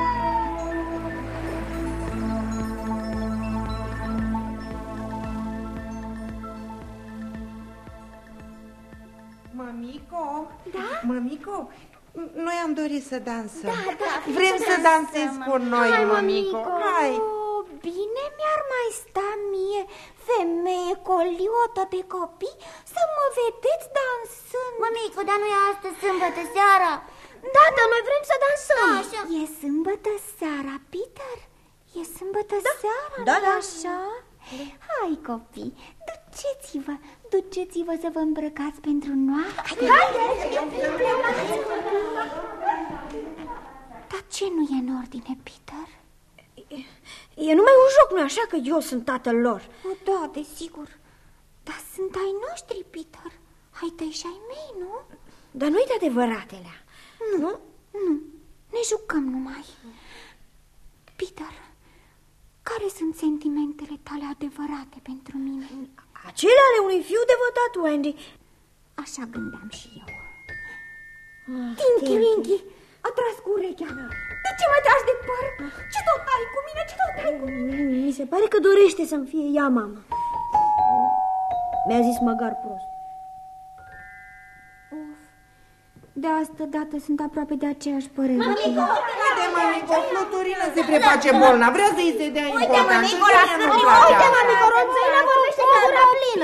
Speaker 6: Mămico?
Speaker 3: Da?
Speaker 6: Mămico, noi am dorit să dansăm.
Speaker 3: Da, da,
Speaker 6: vrem să dansezi cu noi,
Speaker 3: Hai,
Speaker 6: mămico. Hai.
Speaker 9: Oh, bine mi-ar mai sta mie, femeie coliotă de copii, să mă vedeți dansând.
Speaker 5: Mămico, dar nu e astăzi sâmbătă seara?
Speaker 2: Da, dar noi vrem să dansăm.
Speaker 5: Așa.
Speaker 9: E sâmbătă seara, Peter? E sâmbătă
Speaker 2: Da.
Speaker 9: seara,
Speaker 2: Da,
Speaker 9: nu-i
Speaker 2: da.
Speaker 9: așa? Hai, copii, duceți-vă, duceți-vă să vă îmbrăcați pentru noapte. Dar ce nu e în ordine, Peter?
Speaker 2: E numai un joc, nu-i așa, că eu sunt tatăl lor?
Speaker 9: O, da, desigur. Dar sunt ai noștri, Peter. Ai tăi și ai mei, nu?
Speaker 2: Dar nu-i de adevăratele.
Speaker 9: Nu, nu, nu. Ne jucăm numai. Peter, care sunt sentimentele tale adevărate pentru mine?
Speaker 2: Acele ale unui fiu devotat, Wendy.
Speaker 9: Așa gândeam și eu.
Speaker 2: Ah,
Speaker 9: Tinky Winky a tras cu urechea. De ce mă tragi de păr? Ce tot ai cu mine? Ce tot ai cu mine?
Speaker 2: Mi se pare că dorește să-mi fie ea mamă. Mi-a zis măgar prost.
Speaker 9: Uf, de asta dată sunt aproape de aceeași părere.
Speaker 6: Uite, mămico, Fluturina se preface bolna. Vrea să-i se dea importanță.
Speaker 2: Uite, mămico, Ronțăina vorbește ca gura plină.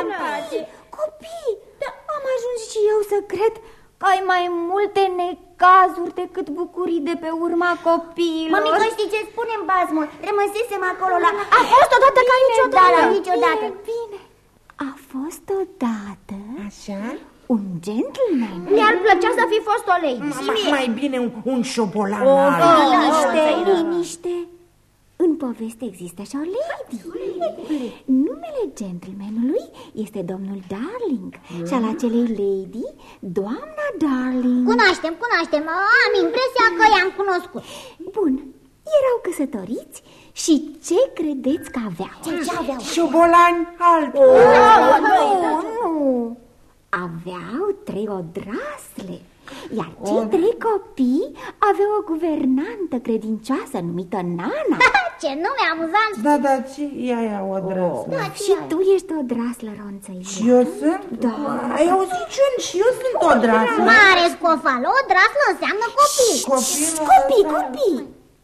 Speaker 9: Copii, am ajuns și eu să cred că ai mai multe necazuri decât bucurii de pe urma copiilor.
Speaker 5: Mămico, știi ce spune în basmul? Rămăsesem acolo la...
Speaker 2: A fost odată ca niciodată.
Speaker 5: Da, la niciodată.
Speaker 9: Bine, bine. A fost odată
Speaker 6: Așa?
Speaker 9: un gentleman.
Speaker 2: Mi-ar plăcea să fi fost o lady.
Speaker 6: Ma- Mai bine un, un șobolan
Speaker 9: O,
Speaker 6: alb.
Speaker 9: liniște, liniște. În poveste există și o lady. Numele gentlemanului este domnul Darling și al acelei lady, doamna Darling.
Speaker 5: Cunoaștem, cunoaștem. Am impresia că i-am cunoscut.
Speaker 9: Bun, erau căsătoriți și ce credeți că aveau?
Speaker 5: Ce, ce aveau?
Speaker 6: Șobolani albi.
Speaker 9: Oh, nu, nu. Aveau trei odrasle. Iar cei trei copii aveau o guvernantă credincioasă numită Nana.
Speaker 5: Ce nume amuzant!
Speaker 6: Da, da, ce e aia o draslă?
Speaker 5: Da,
Speaker 9: Și tu ești o draslă, Ronțăile.
Speaker 6: Și eu sunt?
Speaker 9: Da.
Speaker 6: Ai auzit, John? Și eu sunt o draslă.
Speaker 5: Mare scofal, o draslă înseamnă copii.
Speaker 6: Copii,
Speaker 9: Copii, copii.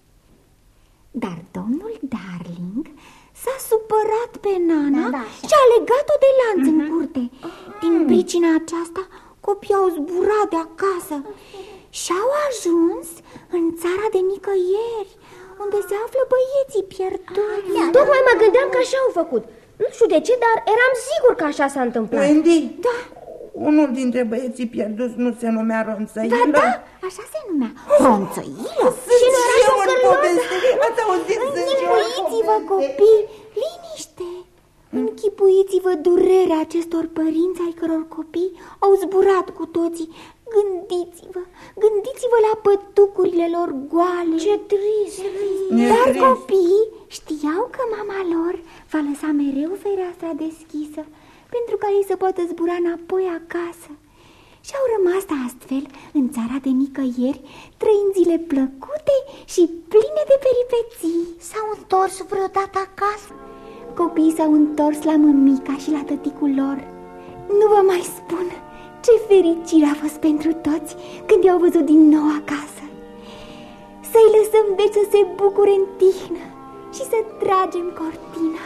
Speaker 9: Dar domnul Darling s-a supărat pe Nana
Speaker 5: Da, da,
Speaker 9: și a legat-o de lanț în curte. Din pricina aceasta, copiii au zburat de acasă și au ajuns în țara de nicăieri, unde se află băieții pierduți.
Speaker 2: Tocmai mă gândeam că așa au făcut. Nu știu de ce, dar eram sigur că așa s-a întâmplat.
Speaker 6: Wendy?
Speaker 9: Da.
Speaker 6: Unul dintre băieții pierduți nu se numea Ronțăilă?
Speaker 9: Da, da, așa se numea, Ronțăilă.
Speaker 6: Și nu era și în poveste. Ați auzit?
Speaker 9: Închipuiți-vă, copii, liniște. Închipuiți-vă durerea acestor părinți ai căror copii au zburat cu toții. Gândiți-vă, gândiți-vă la pătucurile lor goale.
Speaker 2: Ce trist.
Speaker 9: Dar copiii știau că mama lor va lăsa mereu fereastra deschisă pentru ca ei să poată zbura înapoi acasă. Și au rămas astfel în țara de nicăieri, trăind zile plăcute și pline de peripeții.
Speaker 5: S-au întors vreodată acasă?
Speaker 9: Copiii s-au întors la mămica și la tăticul lor. Nu vă mai spun ce fericire a fost pentru toți când i-au văzut din nou acasă. Să-i lăsăm deci să se bucure în tihnă și să tragem cortina.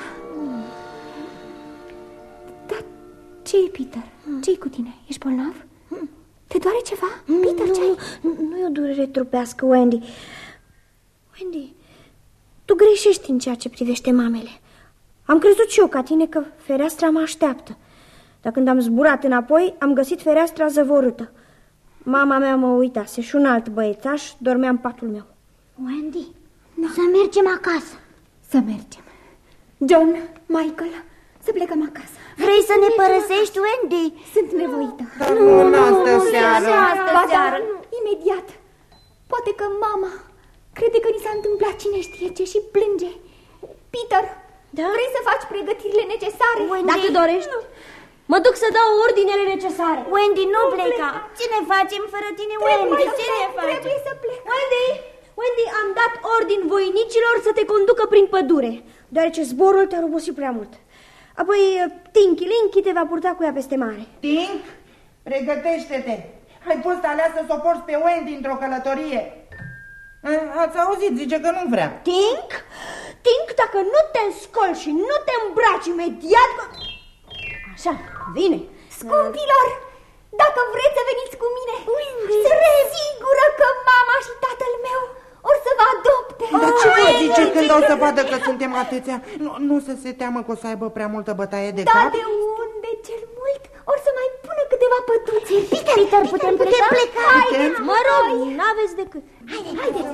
Speaker 9: Dar ce e, Peter? Ce-i cu tine? Ești bolnav? Te doare ceva? Peter, ce-ai?
Speaker 2: Nu, nu e o durere trupească, Wendy. Wendy, tu greșești în ceea ce privește mamele. Am crezut și eu ca tine că fereastra mă așteaptă. Dar când am zburat înapoi, am găsit fereastra zăvorâtă. Mama mea mă uitase și un alt băiețaș dormea în patul meu.
Speaker 5: Wendy, da. Să mergem acasă.
Speaker 9: Să mergem. John, Michael, să plecăm acasă.
Speaker 2: Vrei să ne părăsești, Wendy?
Speaker 9: Sunt nevoită.
Speaker 6: Dar nu în astă seară.
Speaker 9: Ba da, imediat. Poate că mama crede că ni s-a întâmplat cine știe ce și plânge. Peter, da? Vrei să faci pregătirile necesare?
Speaker 2: Wendy, dacă dorești. Nu. Mă duc să dau ordinele necesare. Wendy, nu, nu pleca. pleca. Ce ne facem fără tine, Wendy? Ce ne facem?
Speaker 9: Trebuie să plec.
Speaker 2: Wendy, Wendy, am dat ordin voinicilor să te conducă prin pădure, deoarece zborul te-a obosit prea mult. Apoi Tinky Linky te va purta cu ea peste mare.
Speaker 6: Tink, pregătește-te. Ai fost aleasă să o porți pe Wendy într-o călătorie. Ați auzit, zice că nu vrea.
Speaker 2: Tink, Tink, dacă nu te înscoli și nu te îmbraci imediat... Așa, vine.
Speaker 9: Scumpilor, dacă vreți să veniți cu mine, sunt sigură că mama și tatăl meu or să vă adopte.
Speaker 6: Dar ce vă zice când o să vadă că suntem atâția? Nu, nu să se teamă că o să aibă prea multă bătaie de cap?
Speaker 9: Da, de unde cel mult or să mai pună câteva pătuțe.
Speaker 2: Peter, Peter, putem pleca? pleca. Haideți, mă rog, n-aveți decât.
Speaker 9: Haideți, haideți.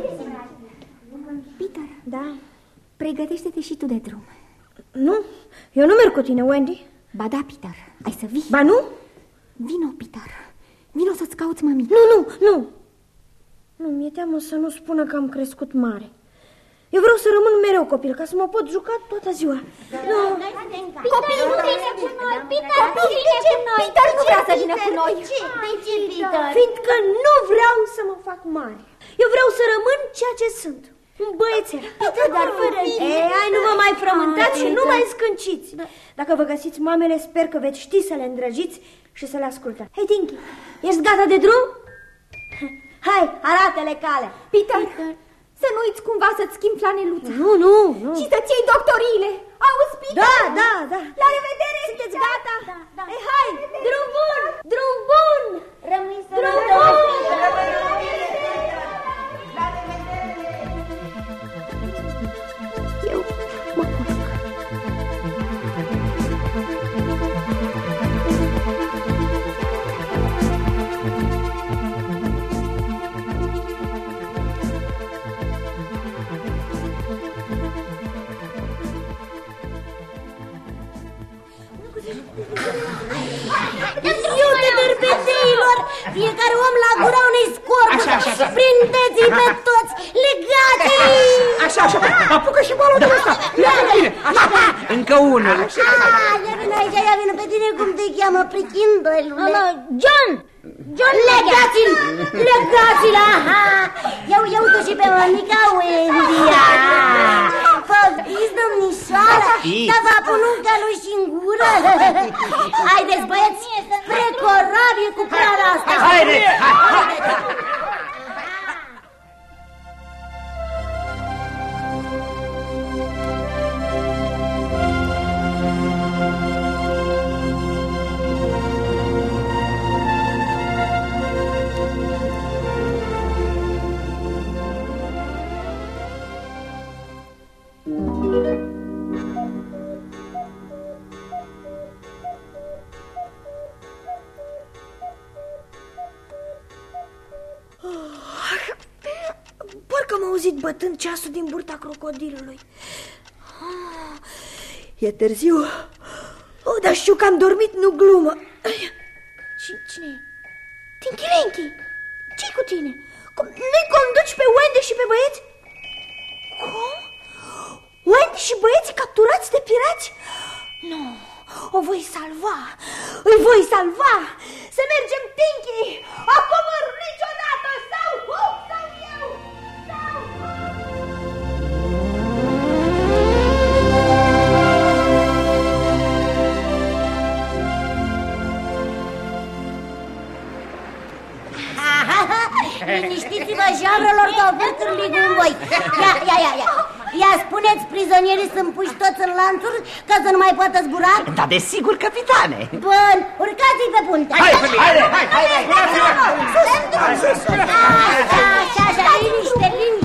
Speaker 9: Peter,
Speaker 2: da?
Speaker 9: Pregătește-te și tu de drum.
Speaker 2: Nu, eu nu merg cu tine, Wendy.
Speaker 9: Ba da, Peter, ai să vii.
Speaker 2: Ba nu?
Speaker 9: Vino, Peter, vino să-ți cauți mămica.
Speaker 2: Nu, nu, nu. Nu, mi-e teamă să nu spună că am crescut mare. Eu vreau să rămân mereu copil, ca să mă pot juca toată ziua. Nu.
Speaker 9: Copilul nu vine cu noi, Peter, nu vine cu noi. Peter nu vrea să vină cu noi.
Speaker 2: De ce, Peter? Fiindcă nu vreau să mă fac mare. Eu vreau să rămân ceea ce sunt. Un băiețel.
Speaker 9: Peter, dar fără...
Speaker 2: Ei, hai, nu vă mai frământați și nu mai scânciți. Dacă vă găsiți mamele, sper că veți ști să le îndrăgiți și să le ascultați. Hei, Tinky, ești gata de drum? Hai, arată-le calea.
Speaker 9: Peter, să nu uiți cumva să-ți schimbi flaneluța.
Speaker 2: Nu, nu, nu.
Speaker 9: Și să-ți iei doctoriile. Auzi, Peter?
Speaker 2: Da, da, da.
Speaker 9: La revedere.
Speaker 2: Sunteți gata? Da, da. Ei, hai, drum bun, drum bun.
Speaker 5: Rămâi să
Speaker 2: drum bun.
Speaker 9: Eu mă culc.
Speaker 5: Iute, derbeteilor! Fiecare om la gura unei scorburi. Prindeți-i pe toți! Legați-i!
Speaker 8: Așa, așa, apucă și balul de ăsta!
Speaker 10: Așa, încă unul!
Speaker 5: Ia vină aici, ia vină pe tine, cum te cheamă, prichindă-l.
Speaker 2: John! John,
Speaker 5: legați-l! Legați-l, aha! Ia, ia uite și pe mămica Wendy! Păviți, domnișoara, dar vă pun un caluș în gură. Haideți, băieți, spre corabie cu prara asta.
Speaker 10: Haideți!
Speaker 2: Parcă am auzit bătând ceasul din burta crocodilului. Oh, e târziu. Oh, dar știu că am dormit, nu glumă. Cine e? Tinky Linky, ce-i cu tine? Nu-i conduci pe Wendy și pe băieți? Cum? Wendy și băieții capturați de pirați? Nu, o voi salva. Îi voi salva. Să mergem, Tinky. Acum niciodată. Sau Hook, sau eu. Sau...
Speaker 5: Liniștiți-vă, javrelor, că au vârturi în voi. Ia, ia, ia, ia. Ia, spuneți, prizonierii sunt puși toți în lanțuri ca să nu mai poată zbura?
Speaker 10: Da, desigur, capitane.
Speaker 5: Bun, urcați-i pe punte.
Speaker 10: Hai, hai, hai, hai, hai,
Speaker 5: Așa, așa, așa, liniște, liniște.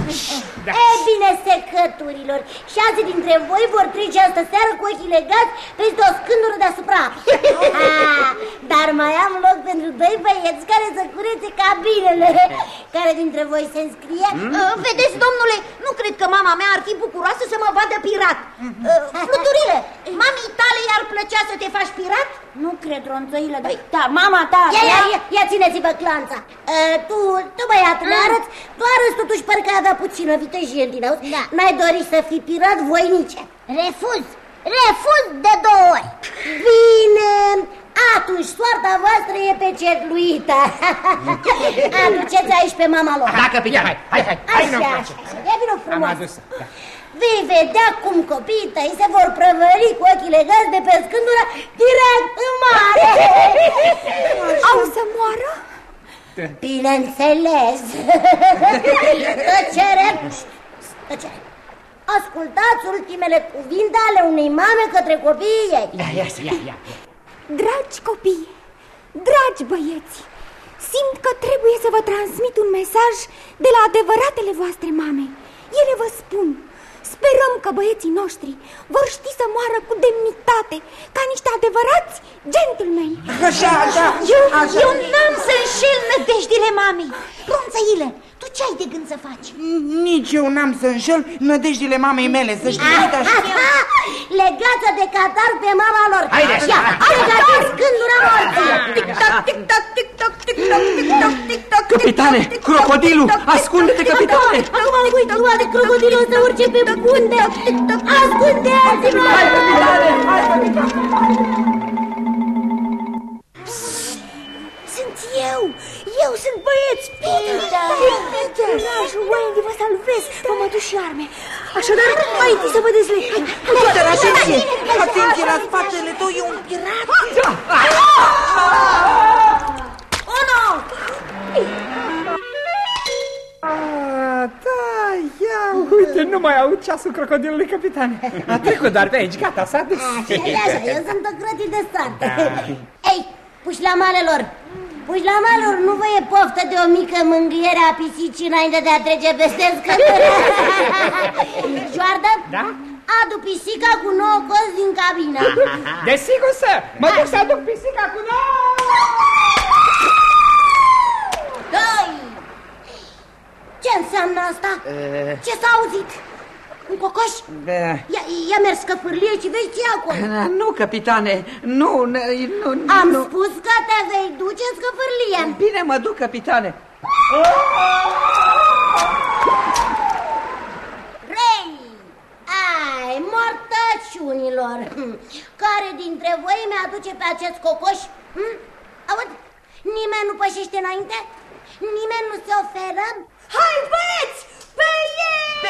Speaker 5: Da. E bine, secăturilor, șase dintre voi vor trece astă seară cu ochii legați peste o scândură deasupra apei. Dar mai am loc pentru doi băieți care să curețe cabinele. Care dintre voi se înscrie? Mm?
Speaker 2: Uh, vedeți, domnule, nu cred că mama mea ar fi bucuroasă să mă vadă pirat. uh, Fluturile, mamii tale i-ar plăcea să te faci pirat?
Speaker 5: Nu cred, ronțăile, dar...
Speaker 2: Da, mama ta...
Speaker 5: Ia, ia, ia, ia țineți-vă clanța. uh, Tu, tu băiatul, mm. arăți, tu arăți totuși pare că avea puțină vitejie în tine, auzi? Da. N-ai dorit să fii pirat voinice?
Speaker 2: Refuz, refuz de două ori.
Speaker 5: Bine, atunci soarta voastră e pecetluită. Aduceți aici pe mama lor.
Speaker 8: Da, capitan, hai, hai, hai, hai,
Speaker 5: așa, așa, ia vină frumos.
Speaker 8: Am adus, da.
Speaker 5: Vei vedea cum copiii tăi se vor prăvăli cu ochii legați de pe scândură direct în mare.
Speaker 9: Au să moară?
Speaker 5: Bineînțeles. Tăcere. Tăcere. Ascultați ultimele cuvinte ale unei mame către copiii ei.
Speaker 8: Ia, ia, ia, ia.
Speaker 9: Dragi copii, dragi băieți, simt că trebuie să vă transmit un mesaj de la adevăratele voastre mame. Ele vă spun, sperăm că băieții noștri vor ști să moară cu demnitate, ca niște adevărați gentlemen.
Speaker 6: Așa, așa,
Speaker 2: Eu,
Speaker 6: așa.
Speaker 2: eu n-am să înșel nădejdile mamei. Ronțăile, tu ce ai de gând să faci?
Speaker 6: Nici eu n-am să înșel nădejdile mamei mele, să știi, uite așa.
Speaker 5: Legați de catar pe mama lor.
Speaker 8: Haide,
Speaker 5: ia, legați scândura morții.
Speaker 9: Tic-tac, tic-tac, tic-tac, tic-tac, tic-tac, tic-tac.
Speaker 10: Capitane, crocodilul, ascunde-te, capitane.
Speaker 5: Acum uite, de crocodilul o să urce pe punte. Ascundeți-vă!
Speaker 10: Hai, capitane, hai, capitane.
Speaker 9: Sunt eu, eu sunt băieț, Peter. Peter, dragul Wendy, vă salvez, v-am adus și arme. Așadar, mai întâi să vă dezleg.
Speaker 6: Peter, atenție, atenție, la spatele tău e un pirat.
Speaker 5: Unu!
Speaker 8: Da, ia, uite, nu mai aud ceasul crocodilului, capitane. A trecut doar pe aici, gata, s-a dus.
Speaker 5: Așa, eu sunt o crătii de sat. Ei, pușlamalelor, pușlamalelor, nu vă e poftă de o mică mângâiere a pisicii înainte de a trece peste scăpără? Joardă?
Speaker 8: Da?
Speaker 5: Adu pisica cu nouă cozi din cabină.
Speaker 8: Desigur, să, mă duc să aduc pisica cu nouă.
Speaker 5: Doi! Ce înseamnă asta?
Speaker 10: Uh...
Speaker 5: Ce s-a auzit? Un cocoș?
Speaker 10: Da.
Speaker 5: Ia, ia mergi scăpârlie și vezi ce e acolo.
Speaker 10: Nu, capitane, nu, nu, nu.
Speaker 5: Am
Speaker 10: nu.
Speaker 5: spus că te vei duce în scăpârlie.
Speaker 10: Bine, mă duc, capitane.
Speaker 5: Rei! Ai, mortăciunilor! Care dintre voi mi-aduce pe acest cocoș? Hm? Aud? Nimeni nu pășește înainte? Nimeni nu se oferă? Hai, băieți! Pe ei! Pe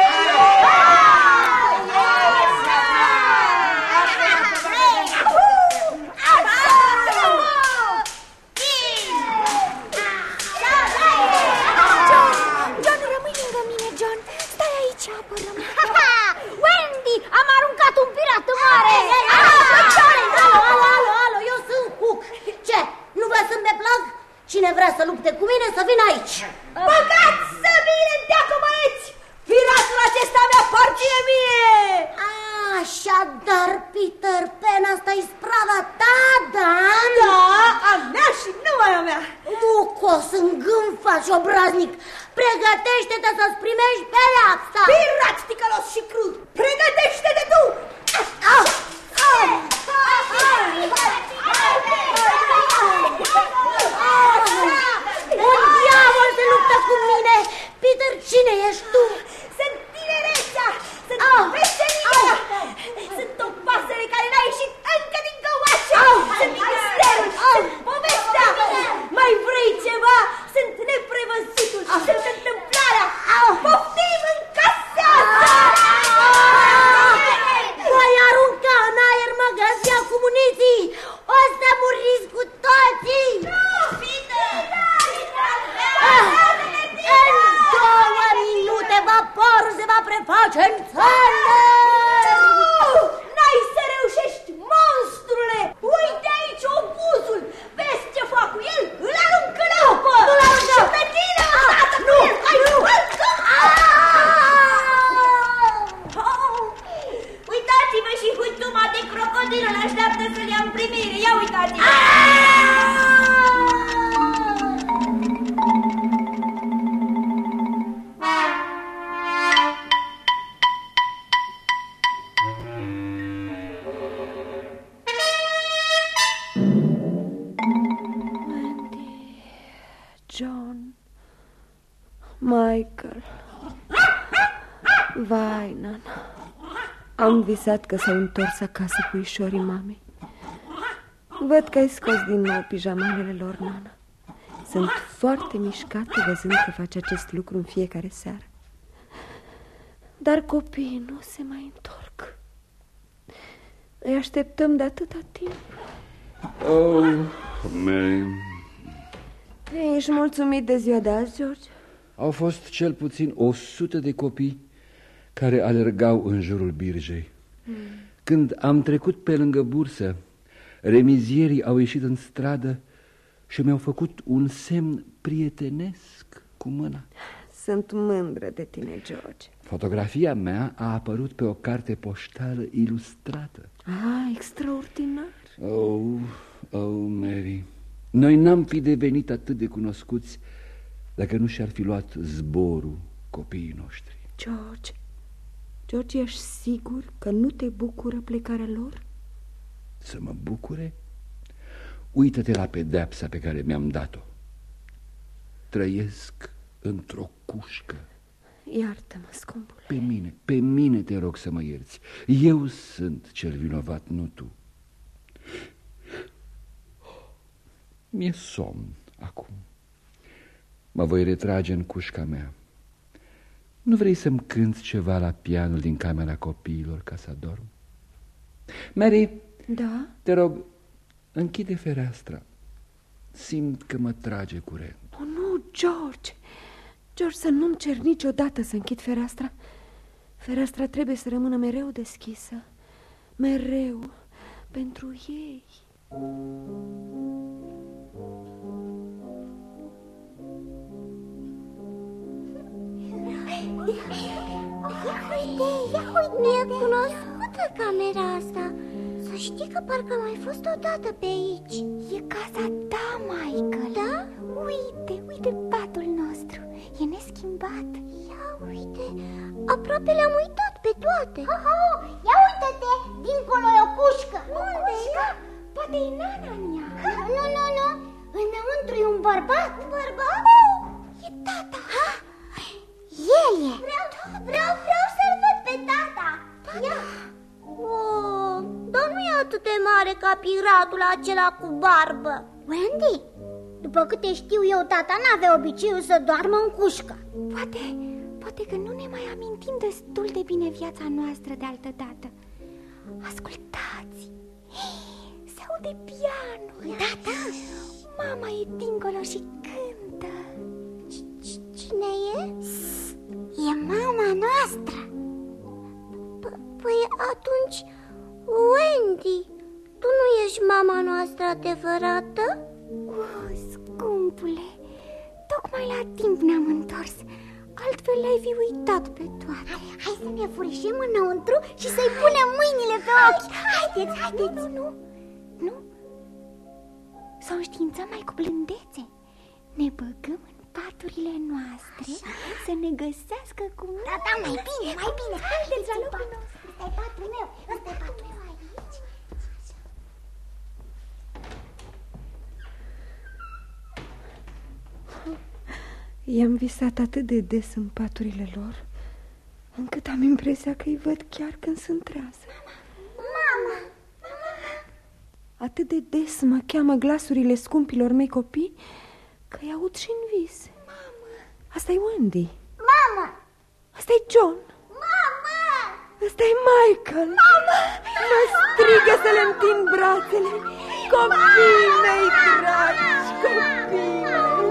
Speaker 9: John, rămâi lângă mine, John. Stai aici, apără-mă.
Speaker 2: Wendy, am aruncat un pirat în mare.
Speaker 5: Alo, alo, alo, alo, eu sunt Hook. Ce? Nu vă sunt pe plac? Cine vrea să lupte cu mine să vină aici.
Speaker 9: Băgați să vină în teacă, băieți! Piratul acesta mi-aparține mie!
Speaker 5: Așadar, Peter Pan, asta-i sprava ta, da?
Speaker 9: Da, a mea și numai a mea.
Speaker 5: Mucos, îngânfat și obraznic, pregătește-te să-ți primești pedeapsa.
Speaker 9: Pirat ticălos și crud, pregătește-te tu!
Speaker 5: Un diavol se luptă cu mine! Peter, cine ești tu?
Speaker 9: Sunt tinerețea, sunt
Speaker 5: Au!
Speaker 9: veselirea, sunt o pasăre care n-a ieșit încă din căuașă, sunt misterul, sunt povestea. Mai vrei ceva? Sunt neprevăzutul, sunt întâmplarea. Poftim, încăsează!
Speaker 5: Voi arunca
Speaker 9: să-l iau în primire. Ia uitați-vă!
Speaker 3: John, Michael, vai, Nana, am visat că s-au întors acasă puișorii mamei. Văd că ai scos din nou pijamalele lor, Nana. Sunt foarte mișcată văzând că faci acest lucru în fiecare seară. Dar copiii nu se mai întorc. Îi așteptăm de atâta timp.
Speaker 4: Oh, Mary.
Speaker 3: Ești mulțumit de ziua de azi, George?
Speaker 4: Au fost cel puțin o sută de copii care alergau în jurul birjei. Mm. Când am trecut pe lângă bursă, remizierii au ieșit în stradă și mi-au făcut un semn prietenesc cu mâna.
Speaker 3: Sunt mândră de tine, George.
Speaker 4: Fotografia mea a apărut pe o carte poștală ilustrată.
Speaker 3: Ah, extraordinar.
Speaker 4: Oh, oh, Mary, noi n-am fi devenit atât de cunoscuți dacă nu și-ar fi luat zborul copiii noștri.
Speaker 3: George, George, ești sigur că nu te bucură plecarea lor?
Speaker 4: Să mă bucure? Uită-te la pedeapsa pe care mi-am dat-o. Trăiesc într-o cușcă.
Speaker 3: Iartă-mă, scumpule.
Speaker 4: Pe mine, pe mine te rog să mă ierți. Eu sunt cel vinovat, nu tu. Mi-e somn acum. Mă voi retrage în cușca mea. Nu vrei să-mi cânți ceva la pianul din camera copiilor ca să adorm? Mary,
Speaker 3: da?
Speaker 4: Te rog, închide fereastra. Simt că mă trage curent.
Speaker 3: Oh, nu, George. George, să nu-mi cer niciodată să închid fereastra. Fereastra trebuie să rămână mereu deschisă. Mereu. Pentru ei.
Speaker 2: Uite, ia uite, mi-e cunoscută camera asta. Să știi că parcă am mai fost odată pe aici.
Speaker 9: E casa ta, Michael.
Speaker 2: Da?
Speaker 9: Uite, uite patul nostru. E neschimbat.
Speaker 2: Ia uite, aproape le-am uitat pe toate. Aha, ia uite-te, dincolo e o cușcă.
Speaker 9: Unde e? Poate e Nana în ea.
Speaker 2: Nu, nu, nu, înăuntru e un bărbat.
Speaker 9: Un bărbat? E tata.
Speaker 2: Ha? El e. Vreau, vreau, vreau să-l văd pe tata. Ia. Oh, dar nu e atât de mare ca piratul acela cu barbă. Wendy, după câte știu eu, tata n-avea obiceiul să doarmă în cușcă.
Speaker 9: Poate, poate că nu ne mai amintim destul de bine viața noastră de altă dată. Ascultați, se aude pianul.
Speaker 2: Da, da.
Speaker 9: Mama e dincolo și cântă.
Speaker 2: Cine e? E mama noastră. Păi atunci, Wendy, tu nu ești mama noastră adevărată?
Speaker 9: Oh, scumpule, tocmai la timp ne-am întors. Altfel le-ai fi uitat pe toate.
Speaker 2: Hai să ne furișim înăuntru și să-i punem mâinile pe ochi. Haideți, haideți.
Speaker 9: Nu, nu, nu. Să o înștiințăm mai cu blândețe. Ne băgăm în paturile noastre. Așa. Să ne găsească cu mine.
Speaker 2: Da, da, mai bine, mai bine.
Speaker 9: Haideți la locul nostru.
Speaker 2: Ăsta e patul meu, ăsta e patul meu aici.
Speaker 3: I-am visat atât de des în paturile lor, încât am impresia că îi văd chiar când sunt trează.
Speaker 2: Mama!
Speaker 3: Atât de des mă cheamă glasurile scumpilor mei copii că îi aud și în vis.
Speaker 2: Mama!
Speaker 3: Asta e Wendy.
Speaker 2: Mama!
Speaker 3: Asta e John.
Speaker 2: Mama!
Speaker 3: Asta e Michael.
Speaker 2: Mama!
Speaker 3: Mă strigă să le întind brațele. Copiii mei dragi, copiii mei.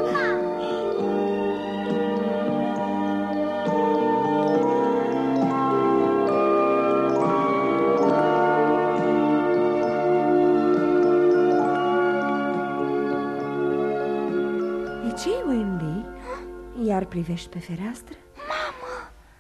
Speaker 3: Ce-i, Wendy? Iar privești pe fereastră?
Speaker 9: Mamă!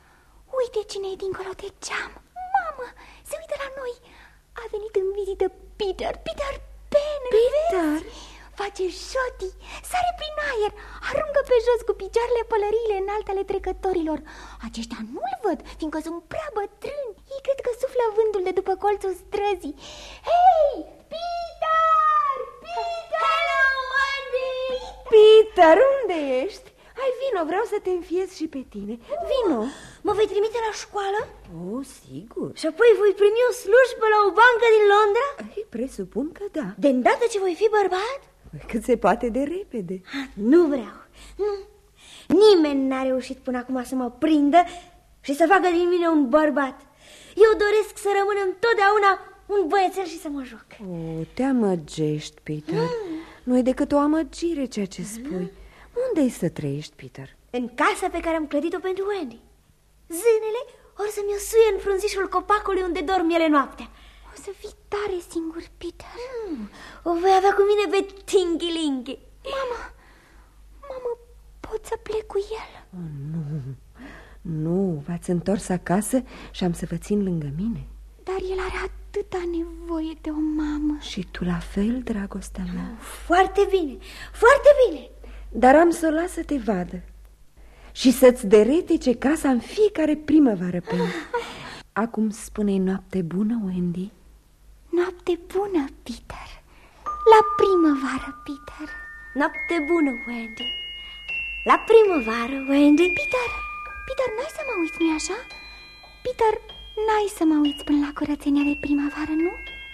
Speaker 9: Uite cine e dincolo de geam! Mamă! Se uită la noi! A venit în vizită Peter, Peter Pan, Peter? Vezi? Face șotii, sare prin aer, aruncă pe jos cu picioarele pălăriile înalte ale trecătorilor. Aceștia nu-l văd, fiindcă sunt prea bătrâni. Ei cred că suflă vântul de după colțul străzii. Hei, Peter! Peter! Hello, Wendy!
Speaker 3: Peter, unde ești? Hai, vino, vreau să te înfiez și pe tine. Vino.
Speaker 2: Mă vei trimite la școală?
Speaker 3: Oh, sigur.
Speaker 2: Și apoi voi primi o slujbă la o bancă din Londra?
Speaker 3: Ei, presupun că da.
Speaker 2: De îndată ce voi fi bărbat?
Speaker 3: Cât se poate de repede.
Speaker 2: Nu vreau. Nu. Nimeni n-a reușit până acum să mă prindă și să facă din mine un bărbat. Eu doresc să rămân întotdeauna un băiețel și să mă joc.
Speaker 3: Oh, te amăgești, Peter. Mm. Nu e decât o amăgire ceea ce spui. Unde-i să trăiești, Peter?
Speaker 2: În casa pe care am clădit-o pentru Wendy. Zânele or să mi-o suie în frunzișul copacului unde dorm ele noaptea.
Speaker 9: O să fii tare singur, Peter.
Speaker 2: Mm. O voi avea cu mine pe Tinky-Linky.
Speaker 9: Mama, mama, pot să plec cu el?
Speaker 3: Oh, nu, nu, v-ați întors acasă și am să vă țin lângă mine.
Speaker 9: Dar el are atâta nevoie de o mamă.
Speaker 3: Și tu la fel, dragostea mea.
Speaker 2: Foarte bine, foarte bine.
Speaker 3: Dar am să o las să te vadă și să-ți deretece casa în fiecare primăvară, Pen. Acum spune-i noapte bună, Wendy.
Speaker 9: Noapte bună, Peter. La primăvară, Peter.
Speaker 2: Noapte bună, Wendy. La primăvară, Wendy.
Speaker 9: Peter, Peter, n-ai să mă uiți, nu-i așa? Peter, n-ai să mă uiți până la curățenia de primăvară, nu?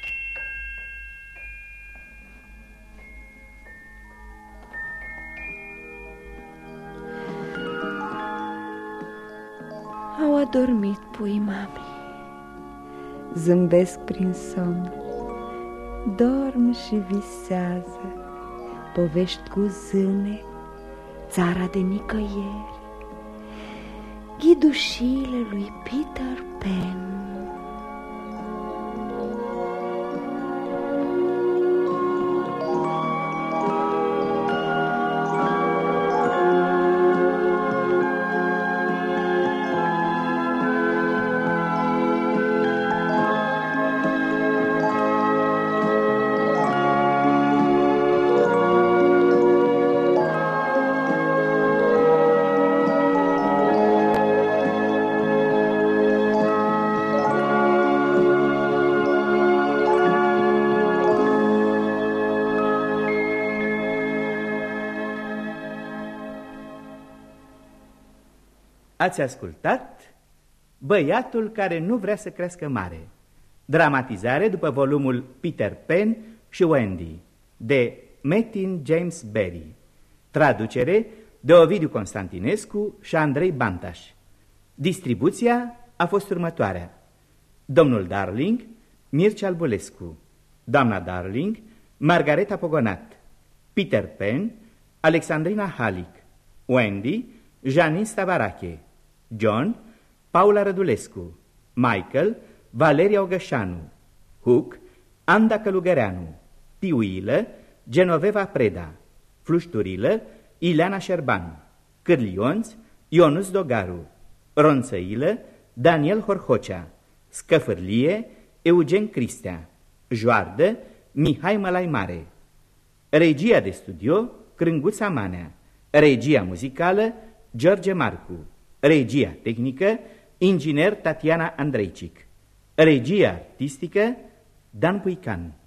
Speaker 3: Au adormit puii mami, zâmbesc prin somn, dorm și visează povești cu zâne, țara de nicăieri, ghidușile lui Peter Pan.
Speaker 1: Ați ascultat Băiatul care nu vrea să crească mare, dramatizare după volumul Peter Pan și Wendy, de Metin James Barrie, traducere de Ovidiu Constantinescu și Andrei Bantaș. Distribuția a fost următoarea: Domnul Darling, Mircea Albulescu; Doamna Darling, Margareta Pogonat; Peter Pan, Alexandrina Halic; Wendy, Janin Stavarache; John, Paula Rădulescu; Michael, Valeria Ogășanu; Hook, Anda Călugăreanu; Piuilă, Genoveva Preda; Flușturilă, Ileana Șerban; Cârlionț, Ionuț Dogaru; Ronțăilă, Daniel Horhocea; Scăfârlie, Eugen Cristea; Joardă, Mihai Mălai Mare. Regia de studio, Crânguța Manea. Regia muzicală, George Marcu. Regia tehnică, inginer Tatiana Andreicic. Regia artistică, Dan Puican.